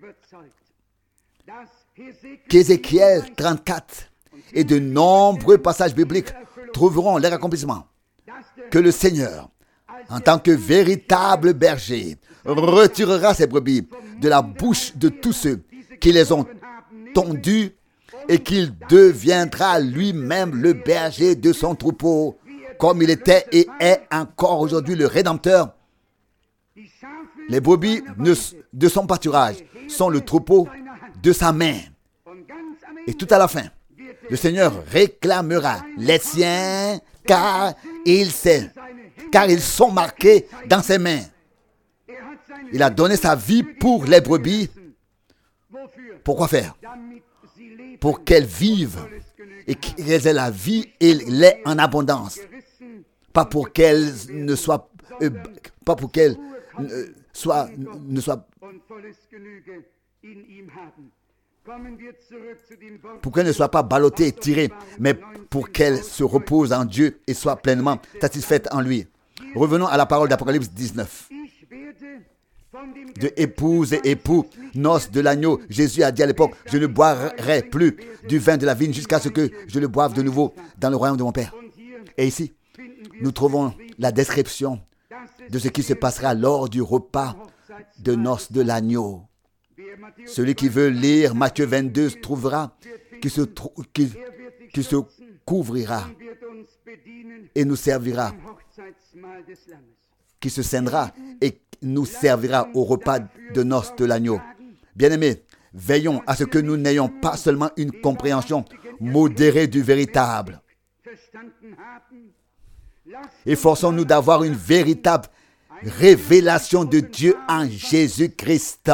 Speaker 1: qu'Ézéchiel trente-quatre et de nombreux passages bibliques trouveront leur accomplissement. Que le Seigneur, en tant que véritable berger, retirera ses brebis de la bouche de tous ceux qui les ont tondues et qu'il deviendra lui-même le berger de son troupeau, comme il était et est encore aujourd'hui le Rédempteur. Les brebis de son pâturage sont le troupeau de sa main. Et tout à la fin, le Seigneur réclamera les siens car il sait, car ils sont marqués dans ses mains. Il a donné sa vie pour les brebis. Pourquoi faire? Pour qu'elles vivent et qu'elles aient la vie et l'aient en abondance. Pas pour qu'elles ne soient, euh, pas pour qu'elles euh, soient, ne soient, pour qu'elles ne soient pas ballottées et tirées, mais pour qu'elles se reposent en Dieu et soient pleinement satisfaites en lui. Revenons à la parole d'Apocalypse dix-neuf. De épouse et époux, noces de l'agneau. Jésus a dit à l'époque, je ne boirai plus du vin de la vigne jusqu'à ce que je le boive de nouveau dans le royaume de mon Père. Et ici, nous trouvons la description de ce qui se passera lors du repas de noces de l'agneau. Celui qui veut lire Matthieu vingt-deux trouvera qui se, trou- qui, qui se couvrira et nous servira, qui se scindra et nous servira au repas de noces de l'agneau. Bien-aimés, veillons à ce que nous n'ayons pas seulement une compréhension modérée du véritable. Efforçons-nous d'avoir une véritable révélation de Dieu en Jésus-Christ.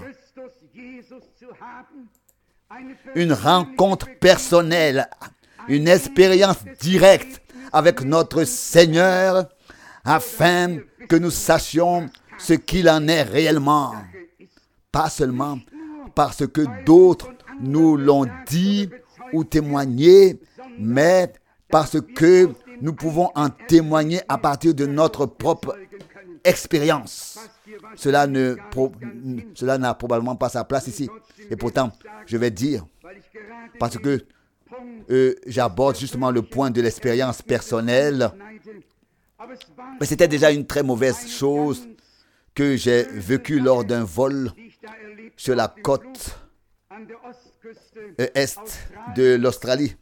Speaker 1: Une rencontre personnelle, une expérience directe avec notre Seigneur, afin que nous sachions ce qu'il en est réellement. Pas seulement parce que d'autres nous l'ont dit ou témoigné, mais parce que nous pouvons en témoigner à partir de notre propre expérience. Cela ne, pro, cela n'a probablement pas sa place ici. Et pourtant, je vais dire, parce que euh, j'aborde justement le point de l'expérience personnelle, mais c'était déjà une très mauvaise chose que j'ai vécue lors d'un vol sur la côte est de l'Australie,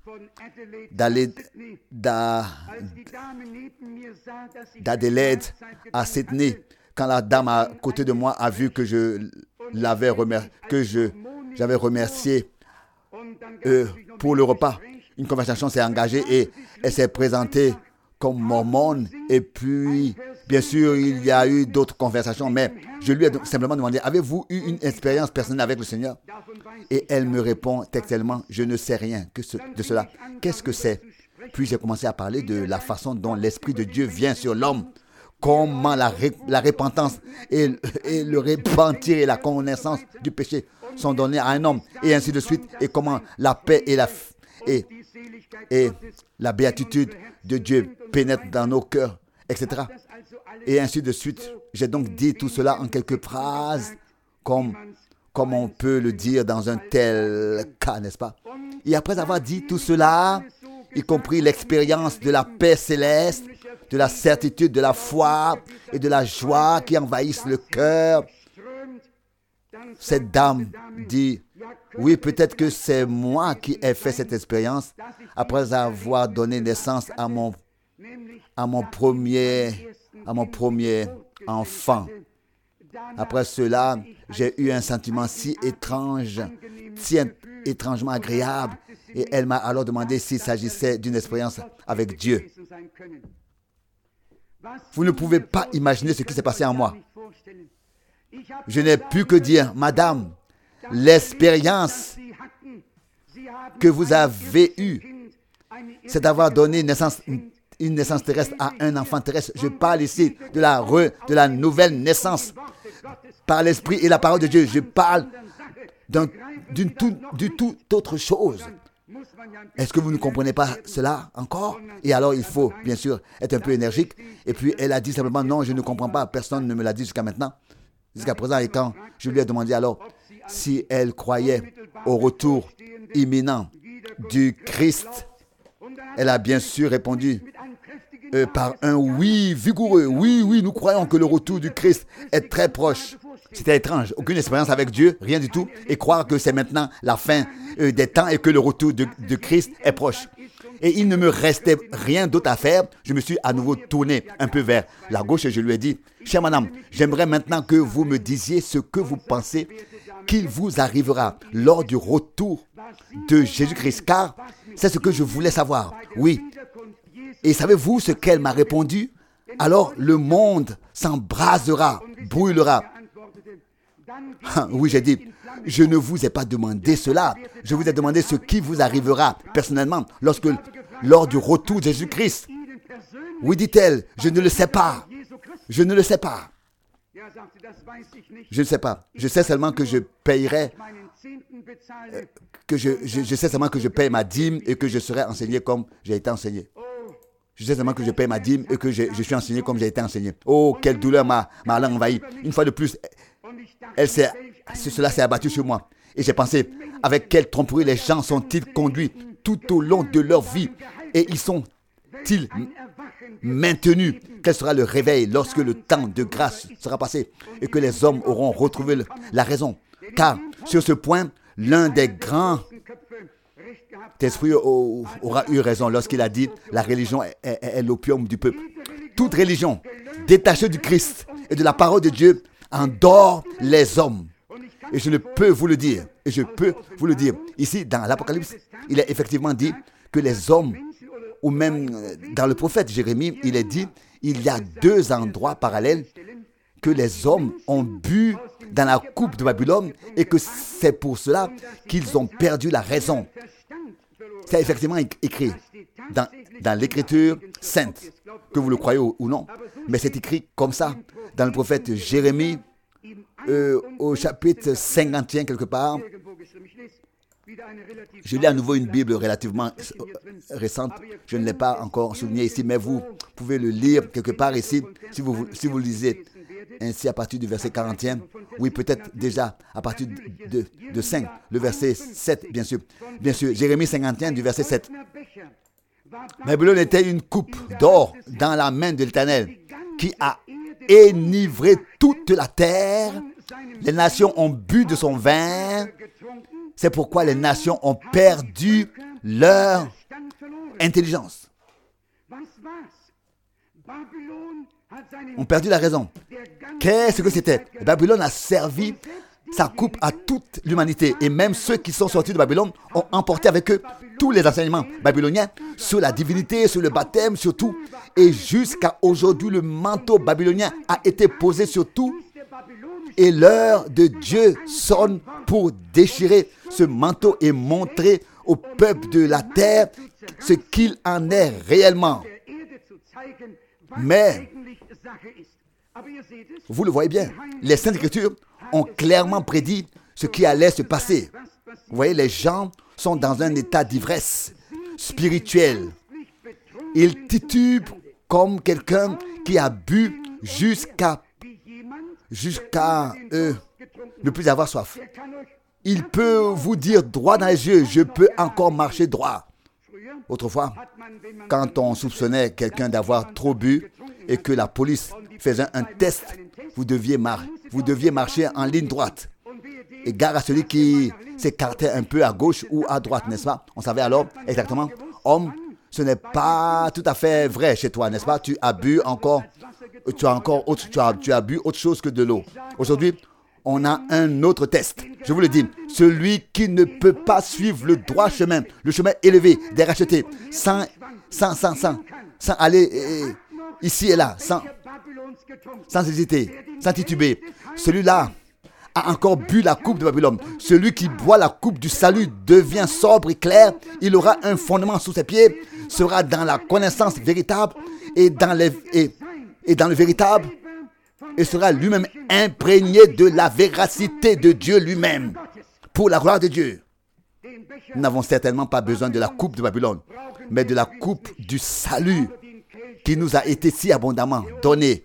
Speaker 1: d'Adélaïde à Sydney. Quand la dame à côté de moi a vu que je l'avais remercié, que je, j'avais remercié euh, pour le repas, une conversation s'est engagée et elle s'est présentée comme mormone. Et puis, bien sûr, il y a eu d'autres conversations, mais je lui ai simplement demandé, avez-vous eu une expérience personnelle avec le Seigneur? Et elle me répond textuellement, je ne sais rien que ce, de cela. Qu'est-ce que c'est? Puis j'ai commencé à parler de la façon dont l'Esprit de Dieu vient sur l'homme, comment la, ré, la repentance et, et le repentir et la connaissance du péché sont donnés à un homme, et ainsi de suite, et comment la paix et la, et, et la béatitude de Dieu pénètrent dans nos cœurs, et cetera. Et ainsi de suite. J'ai donc dit tout cela en quelques phrases, comme, comme on peut le dire dans un tel cas, n'est-ce pas? Et après avoir dit tout cela, y compris l'expérience de la paix céleste, de la certitude, de la foi et de la joie qui envahissent le cœur, cette dame dit, oui, peut-être que c'est moi qui ai fait cette expérience après avoir donné naissance à mon, à mon premier, à mon premier enfant. Après cela, j'ai eu un sentiment si étrange, si étrangement agréable, et elle m'a alors demandé s'il s'agissait d'une expérience avec Dieu. Vous ne pouvez pas imaginer ce qui s'est passé en moi. Je n'ai pu que dire, Madame, l'expérience que vous avez eue, c'est d'avoir donné naissance, une naissance terrestre à un enfant terrestre. Je parle ici de la, re, de la nouvelle naissance par l'Esprit et la parole de Dieu. Je parle d'un, d'une tout, du tout autre chose. Est-ce que vous ne comprenez pas cela encore? Et alors, il faut, bien sûr, être un peu énergique. Et puis, elle a dit simplement, non, je ne comprends pas. Personne ne me l'a dit jusqu'à maintenant. Jusqu'à présent, et quand je lui ai demandé alors si elle croyait au retour imminent du Christ, elle a bien sûr répondu euh, par un oui vigoureux. Oui, oui, nous croyons que le retour du Christ est très proche. C'était étrange. Aucune expérience avec Dieu, rien du tout. Et croire que c'est maintenant la fin euh, des temps et que le retour de, de Christ est proche. Et il ne me restait rien d'autre à faire. Je me suis à nouveau tourné un peu vers la gauche et je lui ai dit, chère madame, j'aimerais maintenant que vous me disiez ce que vous pensez qu'il vous arrivera lors du retour de Jésus-Christ, car c'est ce que je voulais savoir. Oui. Et savez-vous ce qu'elle m'a répondu? Alors le monde s'embrasera, brûlera. Ah, oui, j'ai dit, je ne vous ai pas demandé cela. Je vous ai demandé ce qui vous arrivera personnellement lorsque, lors du retour de Jésus-Christ. Oui, dit-elle, je ne le sais pas. Je ne le sais pas. Je ne sais pas. Je sais seulement que je payerai, euh, que je, je, je sais seulement que je paye ma dîme et que je serai enseigné comme j'ai été enseigné. Je sais seulement que je paye ma dîme et que je, je suis enseigné comme j'ai été enseigné. Oh, quelle douleur m'a, m'a envahi. Une fois de plus, elle s'est, cela s'est abattu sur moi. Et j'ai pensé, avec quelle tromperie les gens sont-ils conduits tout au long de leur vie? Et ils sont-ils maintenus? Quel sera le réveil lorsque le temps de grâce sera passé et que les hommes auront retrouvé le, la raison? Car sur ce point, l'un des grands esprits aura eu raison lorsqu'il a dit la religion est, est, est l'opium du peuple. Toute religion détachée du Christ et de la parole de Dieu endort les hommes. Et je ne peux vous le dire. Et je peux vous le dire. Ici, dans l'Apocalypse, il est effectivement dit que les hommes, ou même dans le prophète Jérémie, il est dit, il y a deux endroits parallèles que les hommes ont bu dans la coupe de Babylone et que c'est pour cela qu'ils ont perdu la raison. C'est effectivement écrit dans, dans l'écriture sainte, que vous le croyez ou, ou non, mais c'est écrit comme ça dans le prophète Jérémie, euh, au chapitre cinquante et un quelque part. Je lis à nouveau une Bible relativement récente. Je ne l'ai pas encore souligné ici, mais vous pouvez le lire quelque part ici, si vous, si vous le lisez ainsi à partir du verset quarante et un. Oui, peut-être déjà à partir de, de, de cinq, le verset sept, bien sûr. Bien sûr, Jérémie cinquante et un du verset sept. Babylone était une coupe d'or dans la main de l'Éternel qui a enivré toute la terre. Les nations ont bu de son vin. C'est pourquoi les nations ont perdu leur intelligence. Ont perdu la raison. Qu'est-ce que c'était? Babylone a servi sa coupe à toute l'humanité. Et même ceux qui sont sortis de Babylone ont emporté avec eux tous les enseignements babyloniens sur la divinité, sur le baptême, sur tout. Et jusqu'à aujourd'hui, le manteau babylonien a été posé sur tout. Et l'heure de Dieu sonne pour déchirer ce manteau et montrer au peuple de la terre ce qu'il en est réellement. Mais, vous le voyez bien, les Saintes Écritures ont clairement prédit ce qui allait se passer. Vous voyez, les gens sont dans un état d'ivresse spirituelle. Ils titubent comme quelqu'un qui a bu jusqu'à jusqu'à euh, ne plus avoir soif. Il peut vous dire droit dans les yeux, je peux encore marcher droit. Autrefois, quand on soupçonnait quelqu'un d'avoir trop bu et que la police faisait un test, vous deviez, mar- vous deviez marcher en ligne droite. Et gare à celui qui s'écartait un peu à gauche ou à droite, n'est-ce pas? On savait alors exactement, homme, ce n'est pas tout à fait vrai chez toi, n'est-ce pas? Tu as bu encore, tu as encore autre, tu as, tu as bu autre chose que de l'eau. Aujourd'hui, on a un autre test. Je vous le dis, celui qui ne peut pas suivre le droit chemin, le chemin élevé des rachetés, sans, sans, sans, sans, sans aller euh, ici et là, sans, sans hésiter, sans tituber, celui-là a encore bu la coupe de Babylone. Celui qui boit la coupe du salut devient sobre et clair. Il aura un fondement sous ses pieds, sera dans la connaissance véritable et dans, les, et, et dans le véritable, et sera lui-même imprégné de la véracité de Dieu lui-même, pour la gloire de Dieu. Nous n'avons certainement pas besoin de la coupe de Babylone, mais de la coupe du salut qui nous a été si abondamment donnée.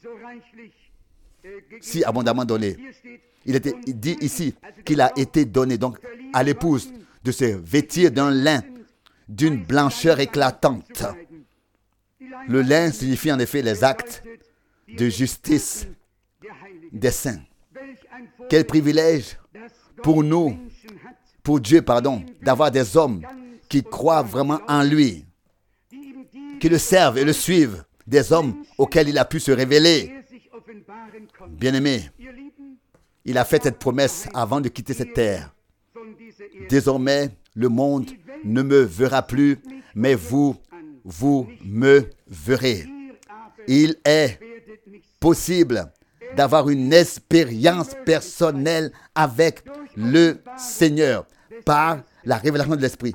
Speaker 1: Si abondamment donnée. Il était dit ici qu'il a été donné donc à l'épouse de se vêtir d'un lin d'une blancheur éclatante. Le lin signifie en effet les actes de justice des saints. Quel privilège pour nous, pour Dieu, pardon, d'avoir des hommes qui croient vraiment en lui, qui le servent et le suivent, des hommes auxquels il a pu se révéler. Bien-aimés, il a fait cette promesse avant de quitter cette terre. Désormais, le monde ne me verra plus, mais vous, vous me verrez. Il est possible d'avoir une expérience personnelle avec le Seigneur par la révélation de l'Esprit.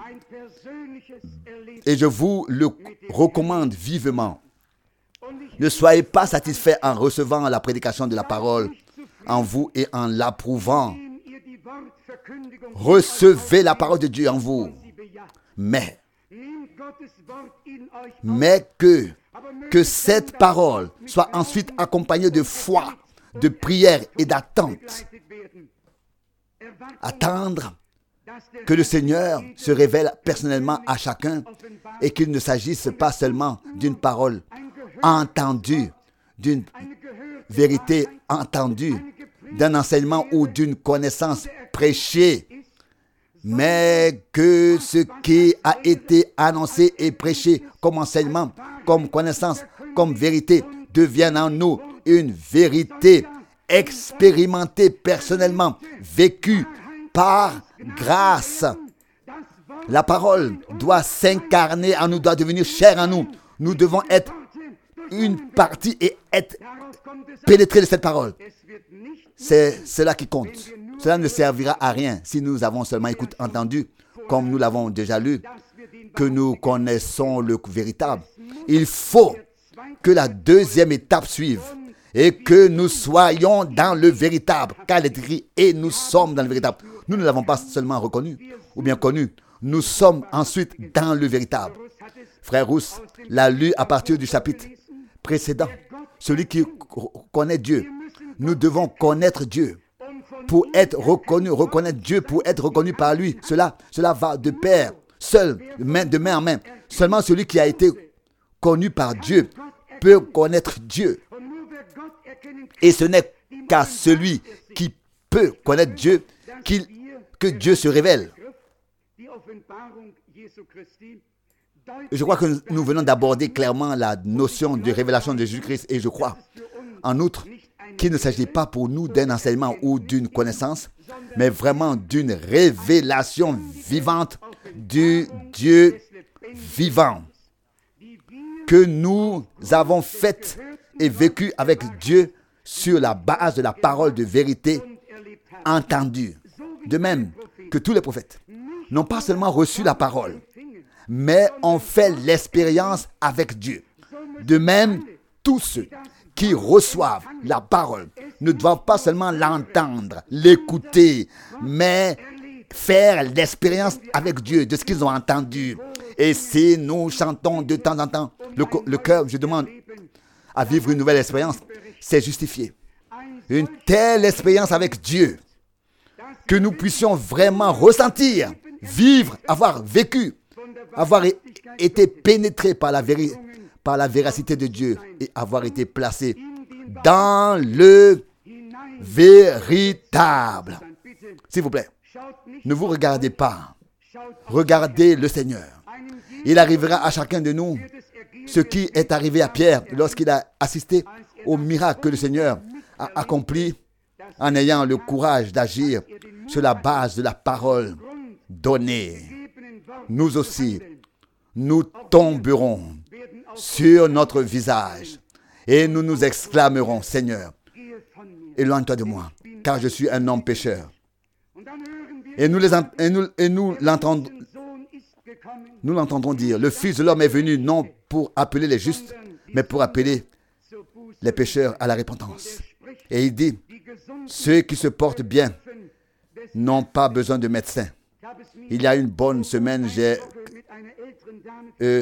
Speaker 1: Et je vous le recommande vivement. Ne soyez pas satisfaits en recevant la prédication de la parole en vous et en l'approuvant. Recevez la parole de Dieu en vous. Mais, mais que, que cette parole soit ensuite accompagnée de foi, de prière et d'attente. Attendre que le Seigneur se révèle personnellement à chacun et qu'il ne s'agisse pas seulement d'une parole entendue, d'une vérité entendue, d'un enseignement ou d'une connaissance prêchée, mais que ce qui a été annoncé et prêché comme enseignement, comme connaissance, comme vérité, devienne en nous une vérité expérimenté personnellement, vécu par grâce. La parole doit s'incarner en nous, doit devenir chair en nous. Nous devons être une partie et être pénétrés de cette parole. C'est cela qui compte. Cela ne servira à rien si nous avons seulement écouté, entendu, comme nous l'avons déjà lu, que nous connaissons le véritable. Il faut que la deuxième étape suive et que nous soyons dans le véritable. Car il est écrit, et nous sommes dans le véritable. Nous ne l'avons pas seulement reconnu ou bien connu. Nous sommes ensuite dans le véritable. Frère Rousse l'a lu à partir du chapitre précédent. Celui qui connaît Dieu. Nous devons connaître Dieu pour être reconnu, reconnaître Dieu pour être reconnu par lui. Cela, cela va de pair, seul, main, de main en main. Seulement celui qui a été connu par Dieu peut connaître Dieu. Et ce n'est qu'à celui qui peut connaître Dieu qu'il, que Dieu se révèle. Je crois que nous venons d'aborder clairement la notion de révélation de Jésus-Christ et je crois, en outre, qu'il ne s'agit pas pour nous d'un enseignement ou d'une connaissance, mais vraiment d'une révélation vivante du Dieu vivant que nous avons faite et vécu avec Dieu sur la base de la parole de vérité entendue. De même que tous les prophètes n'ont pas seulement reçu la parole, mais ont fait l'expérience avec Dieu. De même, tous ceux qui reçoivent la parole ne doivent pas seulement l'entendre, l'écouter, mais faire l'expérience avec Dieu de ce qu'ils ont entendu. Et si nous chantons de temps en temps, le, le cœur, je demande à vivre une nouvelle expérience, c'est justifié. Une telle expérience avec Dieu que nous puissions vraiment ressentir, vivre, avoir vécu, avoir été pénétré par la, véri- par la véracité de Dieu et avoir été placé dans le véritable. S'il vous plaît, ne vous regardez pas. Regardez le Seigneur. Il arrivera à chacun de nous ce qui est arrivé à Pierre lorsqu'il a assisté au miracle que le Seigneur a accompli en ayant le courage d'agir sur la base de la parole donnée. Nous aussi, nous tomberons sur notre visage et nous nous exclamerons, Seigneur, éloigne-toi de moi, car je suis un homme pécheur. Et nous, les, et nous, et nous, l'entendons, nous l'entendrons dire, le Fils de l'homme est venu non pour appeler les justes, mais pour appeler les pécheurs à la repentance. Et il dit, ceux qui se portent bien n'ont pas besoin de médecin. Il y a une bonne semaine, j'ai euh,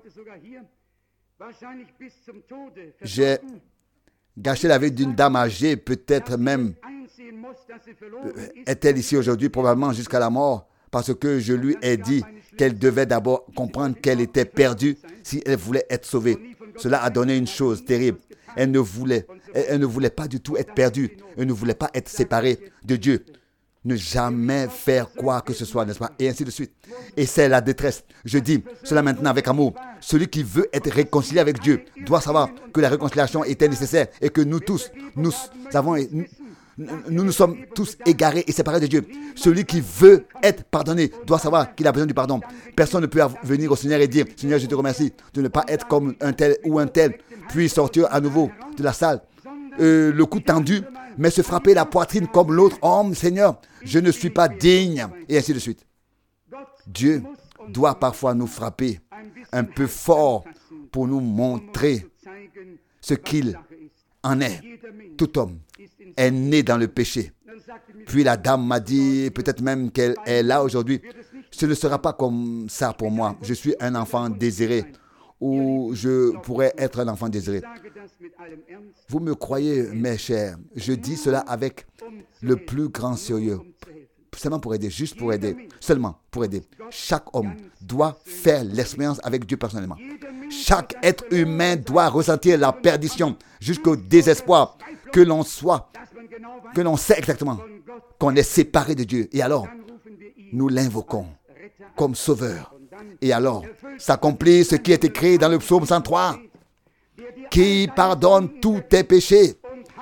Speaker 1: j'ai gâché la vie d'une dame âgée, peut-être même euh, est-elle ici aujourd'hui, probablement jusqu'à la mort, parce que je lui ai dit qu'elle devait d'abord comprendre qu'elle était perdue si elle voulait être sauvée. Cela a donné une chose terrible. Elle ne voulait, elle, elle ne voulait pas du tout être perdue. Elle ne voulait pas être séparée de Dieu. Ne jamais faire quoi que ce soit, n'est-ce pas? Et ainsi de suite. Et c'est la détresse. Je dis cela maintenant avec amour. Celui qui veut être réconcilié avec Dieu doit savoir que la réconciliation était nécessaire et que nous tous, nous avons, nous, nous nous sommes tous égarés et séparés de Dieu. Celui qui veut être pardonné doit savoir qu'il a besoin du pardon. Personne ne peut venir au Seigneur et dire, Seigneur, je te remercie de ne pas être comme un tel ou un tel, puis sortir à nouveau de la salle, euh, le cou tendu, mais se frapper la poitrine comme l'autre homme. Seigneur, je ne suis pas digne, et ainsi de suite. Dieu doit parfois nous frapper un peu fort pour nous montrer ce qu'il en est. Tout homme est né dans le péché. Puis la dame m'a dit, peut-être même qu'elle est là aujourd'hui, ce ne sera pas comme ça pour moi. Je suis un enfant désiré, ou je pourrais être un enfant désiré. Vous me croyez, mes chers, je dis cela avec le plus grand sérieux. Seulement pour aider, juste pour aider, seulement pour aider. Chaque homme doit faire l'expérience avec Dieu personnellement. Chaque être humain doit ressentir la perdition jusqu'au désespoir, que l'on soit, que l'on sait exactement qu'on est séparé de Dieu. Et alors, nous l'invoquons comme sauveur. Et alors, s'accomplit ce qui est écrit dans le psaume cent trois, qui pardonne tous tes péchés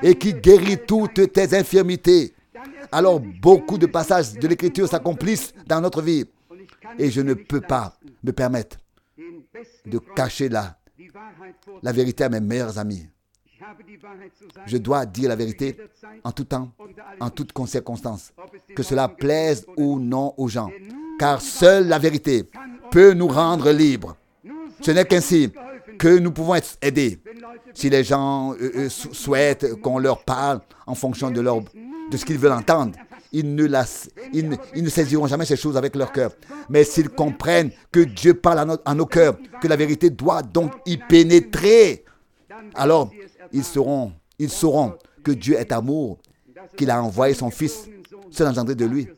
Speaker 1: et qui guérit toutes tes infirmités. Alors beaucoup de passages de l'Écriture s'accomplissent dans notre vie. Et je ne peux pas me permettre de cacher la, la vérité à mes meilleurs amis. Je dois dire la vérité en tout temps, en toutes circonstances, que cela plaise ou non aux gens. Car seule la vérité peut nous rendre libres. Ce n'est qu'ainsi que nous pouvons être aidés. Si les gens euh, euh, souhaitent qu'on leur parle en fonction de, leur, de ce qu'ils veulent entendre, ils ne, la, ils, ne, ils ne saisiront jamais ces choses avec leur cœur. Mais s'ils comprennent que Dieu parle à, notre, à nos cœurs, que la vérité doit donc y pénétrer, alors ils sauront, ils sauront que Dieu est amour, qu'il a envoyé son Fils, seul engendré de lui.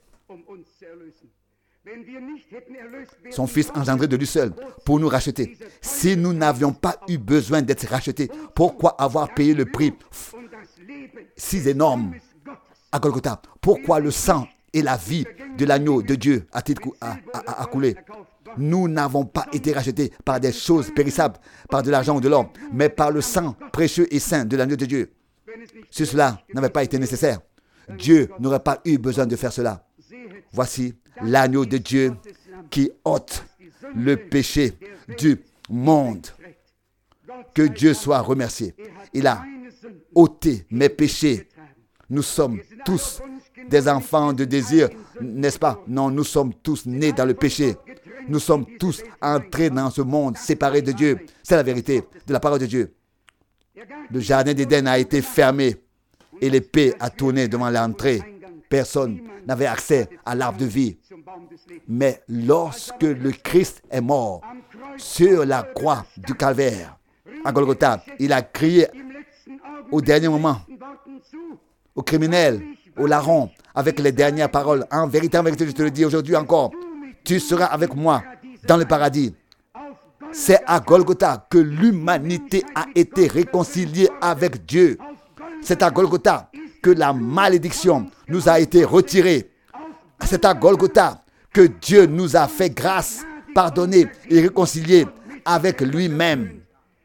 Speaker 1: Son Fils engendré de lui seul pour nous racheter. Si nous n'avions pas eu besoin d'être rachetés, pourquoi avoir payé le prix si énorme à Golgotha? Pourquoi le sang et la vie de l'agneau de Dieu a-t-il a, a, a coulé? Nous n'avons pas été rachetés par des choses périssables, par de l'argent ou de l'or, mais par le sang précieux et saint de l'agneau de Dieu. Si cela n'avait pas été nécessaire, Dieu n'aurait pas eu besoin de faire cela. Voici l'agneau de Dieu qui ôte le péché du monde. Que Dieu soit remercié. Il a ôté mes péchés. Nous sommes tous des enfants de désir, n'est-ce pas? Non, nous sommes tous nés dans le péché. Nous sommes tous entrés dans ce monde séparé de Dieu. C'est la vérité de la parole de Dieu. Le jardin d'Éden a été fermé et l'épée a tourné devant l'entrée. Personne n'avait accès à l'arbre de vie. Mais lorsque le Christ est mort sur la croix du calvaire, à Golgotha, il a crié au dernier moment aux criminels, aux larrons, avec les dernières paroles. En vérité, en vérité, je te le dis aujourd'hui encore, tu seras avec moi dans le paradis. C'est à Golgotha que l'humanité a été réconciliée avec Dieu. C'est à Golgotha que la malédiction nous a été retirée. C'est à Golgotha que Dieu nous a fait grâce, pardonner et réconcilier avec lui-même.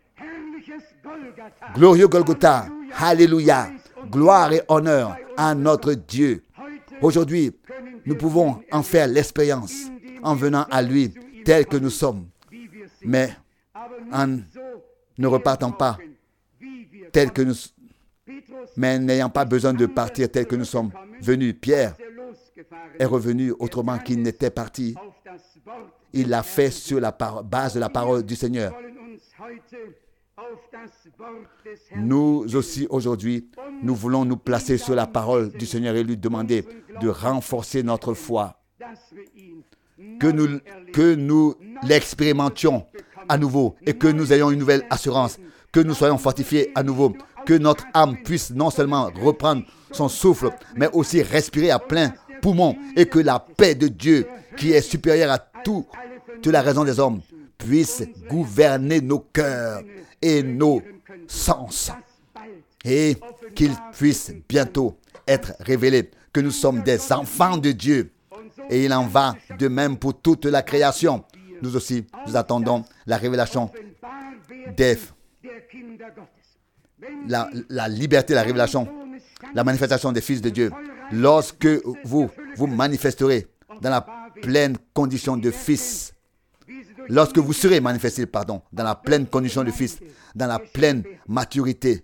Speaker 1: Glorieux Golgotha, alléluia, gloire et honneur à notre Dieu. Aujourd'hui, nous pouvons en faire l'expérience en venant à lui tel que nous sommes, mais en ne repartant pas tel que nous sommes. Mais n'ayant pas besoin de partir tel que nous sommes venus. Pierre est revenu autrement qu'il n'était parti. Il l'a fait sur la base de la parole du Seigneur. Nous aussi, aujourd'hui, nous voulons nous placer sur la parole du Seigneur et lui demander de renforcer notre foi. Que nous, que nous l'expérimentions à nouveau et que nous ayons une nouvelle assurance. Que nous soyons fortifiés à nouveau. Que notre âme puisse non seulement reprendre son souffle, mais aussi respirer à plein poumon et que la paix de Dieu, qui est supérieure à tout, toute la raison des hommes, puisse gouverner nos cœurs et nos sens et qu'il puisse bientôt être révélé que nous sommes des enfants de Dieu. Et il en va de même pour toute la création. Nous aussi, nous attendons la révélation des La, la liberté, la révélation, la manifestation des fils de Dieu. Lorsque vous vous manifesterez dans la pleine condition de fils, lorsque vous serez manifestés, pardon, dans la pleine condition de fils, dans la pleine maturité,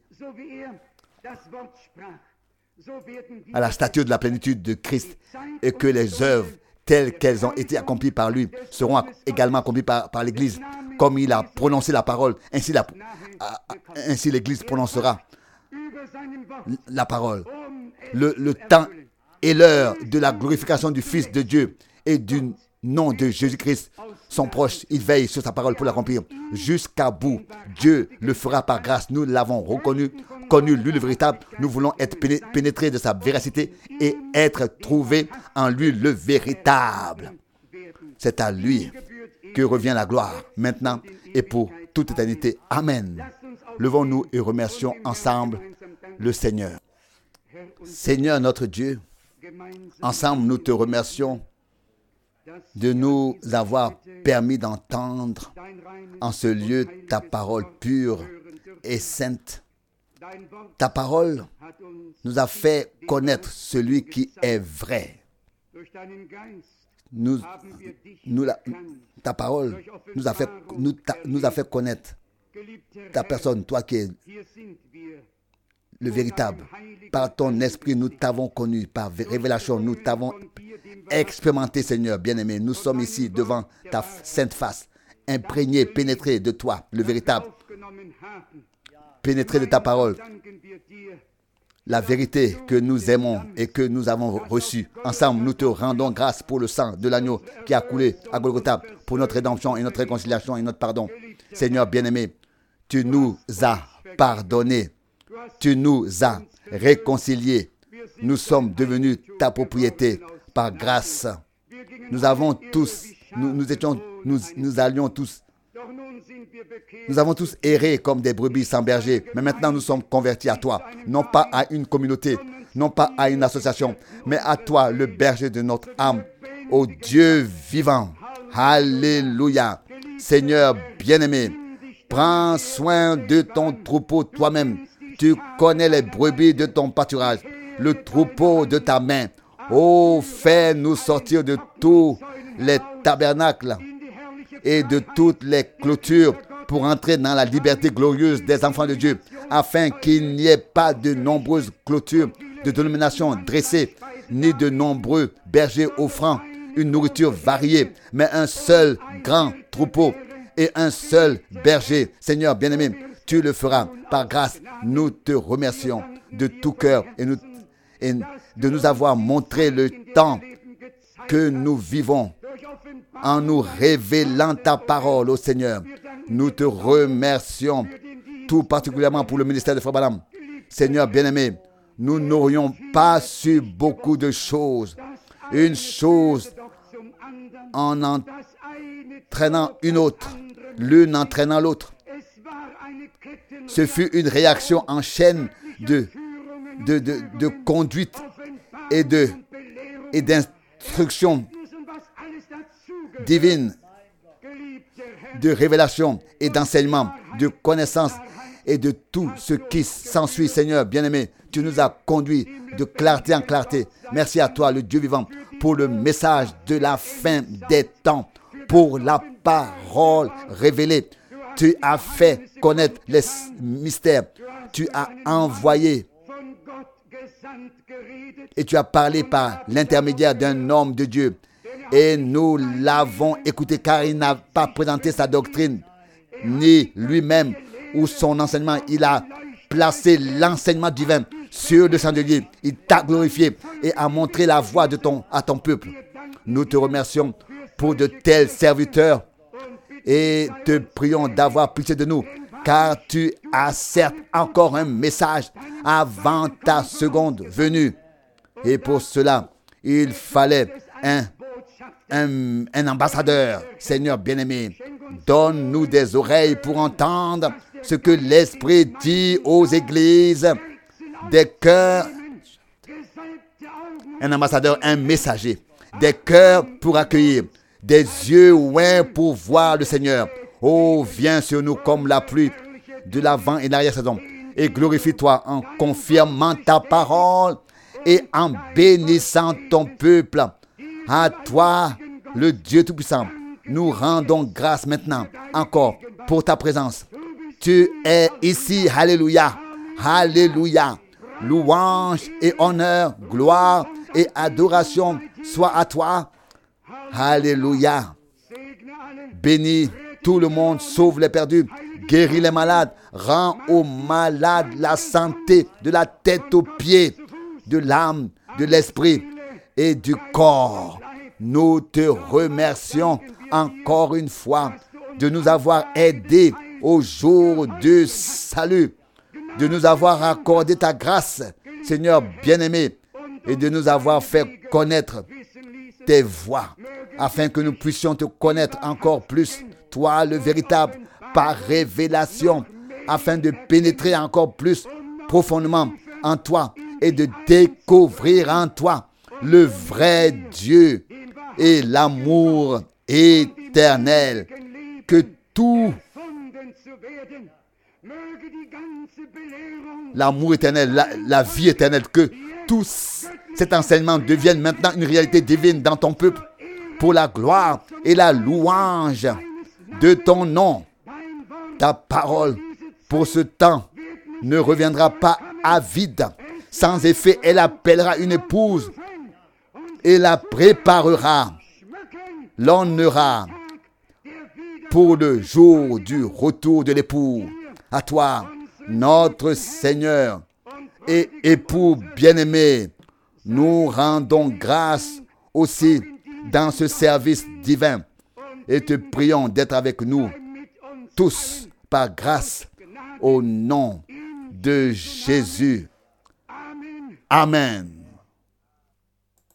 Speaker 1: à la stature de la plénitude de Christ, et que les œuvres telles qu'elles ont été accomplies par lui seront également accomplies par, par l'Église. Comme il a prononcé la parole, ainsi, la, ainsi l'Église prononcera la parole. Le, le temps et l'heure de la glorification du Fils de Dieu et du nom de Jésus-Christ sont proches. Il veille sur sa parole pour l'accomplir jusqu'à bout. Dieu le fera par grâce. Nous l'avons reconnu, connu lui le véritable. Nous voulons être pénétrés de sa véracité et être trouvés en lui le véritable. C'est à lui que revient la gloire, maintenant et pour toute éternité. Amen. Levons-nous et remercions ensemble le Seigneur. Seigneur notre Dieu, ensemble nous te remercions de nous avoir permis d'entendre en ce lieu ta parole pure et sainte. Ta parole nous a fait connaître celui qui est vrai. Nous, nous la, ta parole nous a fait, nous, ta, nous a fait connaître ta personne, toi qui es le véritable. Par ton esprit, nous t'avons connu. Par révélation, nous t'avons expérimenté, Seigneur bien-aimé. Nous sommes ici devant ta sainte face, imprégnés, pénétrés de toi, le véritable. Pénétrés de ta parole. La vérité que nous aimons et que nous avons reçue. Ensemble, nous te rendons grâce pour le sang de l'agneau qui a coulé à Golgotha, pour notre rédemption et notre réconciliation et notre pardon. Seigneur bien-aimé, tu nous as pardonné. Tu nous as réconciliés. Nous sommes devenus ta propriété par grâce. Nous avons tous, nous, nous étions, nous, nous allions tous, nous avons tous erré comme des brebis sans berger. Mais maintenant nous sommes convertis à toi, non pas à une communauté, non pas à une association, mais à toi, le berger de notre âme, au Dieu vivant. Alléluia. Seigneur bien-aimé, prends soin de ton troupeau toi-même. Tu connais les brebis de ton pâturage, le troupeau de ta main. Oh, fais-nous sortir de tous les tabernacles et de toutes les clôtures pour entrer dans la liberté glorieuse des enfants de Dieu, afin qu'il n'y ait pas de nombreuses clôtures de dénominations dressées, ni de nombreux bergers offrant une nourriture variée, mais un seul grand troupeau et un seul berger. Seigneur bien-aimé, tu le feras par grâce. Nous te remercions de tout cœur et, nous, et de nous avoir montré le temps que nous vivons en nous révélant ta parole, ô Seigneur. Nous te remercions tout particulièrement pour le ministère de Frère Branham. Seigneur bien-aimé, nous n'aurions pas su beaucoup de choses. Une chose en entraînant une autre, l'une entraînant l'autre. Ce fut une réaction en chaîne de, de, de, de conduite et, de, et d'instruction divine, de révélation et d'enseignement, de connaissance et de tout ce qui s'ensuit. Seigneur bien-aimé, tu nous as conduits de clarté en clarté. Merci à toi, le Dieu vivant, pour le message de la fin des temps, pour la parole révélée. Tu as fait connaître les mystères. Tu as envoyé et tu as parlé par l'intermédiaire d'un homme de Dieu. Et nous l'avons écouté car il n'a pas présenté sa doctrine, ni lui-même ou son enseignement. Il a placé l'enseignement divin sur le chandelier. Il t'a glorifié et a montré la voie de ton, à ton peuple. Nous te remercions pour de tels serviteurs et te prions d'avoir pitié de nous, car tu as certes encore un message avant ta seconde venue. Et pour cela, il fallait un, un, un ambassadeur. Seigneur bien-aimé, donne-nous des oreilles pour entendre ce que l'Esprit dit aux églises, des cœurs, un ambassadeur, un messager, des cœurs pour accueillir, des yeux ouverts pour voir le Seigneur. Oh, viens sur nous comme la pluie de l'avant et l'arrière-saison. Et glorifie-toi en confirmant ta parole et en bénissant ton peuple. À toi, le Dieu Tout-Puissant, nous rendons grâce maintenant encore pour ta présence. Tu es ici. Alléluia. Alléluia. Louange et honneur, gloire et adoration soient à toi. Alléluia. Bénis tout le monde, sauve les perdus, guéris les malades, rends aux malades la santé de la tête aux pieds, de l'âme, de l'esprit et du corps. Nous te remercions encore une fois de nous avoir aidés au jour du salut, de nous avoir accordé ta grâce, Seigneur bien-aimé, et de nous avoir fait connaître tes voies, afin que nous puissions te connaître encore plus, toi le véritable, par révélation, afin de pénétrer encore plus profondément en toi et de découvrir en toi le vrai Dieu et l'amour éternel. Que tout l'amour éternel, la, la vie éternelle, que tout cet enseignement devienne maintenant une réalité divine dans ton peuple pour la gloire et la louange de ton nom. Ta parole pour ce temps ne reviendra pas à vide. Sans effet, elle appellera une épouse et la préparera, l'honnera pour le jour du retour de l'époux. À toi, notre Seigneur et époux bien-aimé, nous rendons grâce aussi dans ce service divin et te prions d'être avec nous tous par grâce au nom de Jésus. Amen.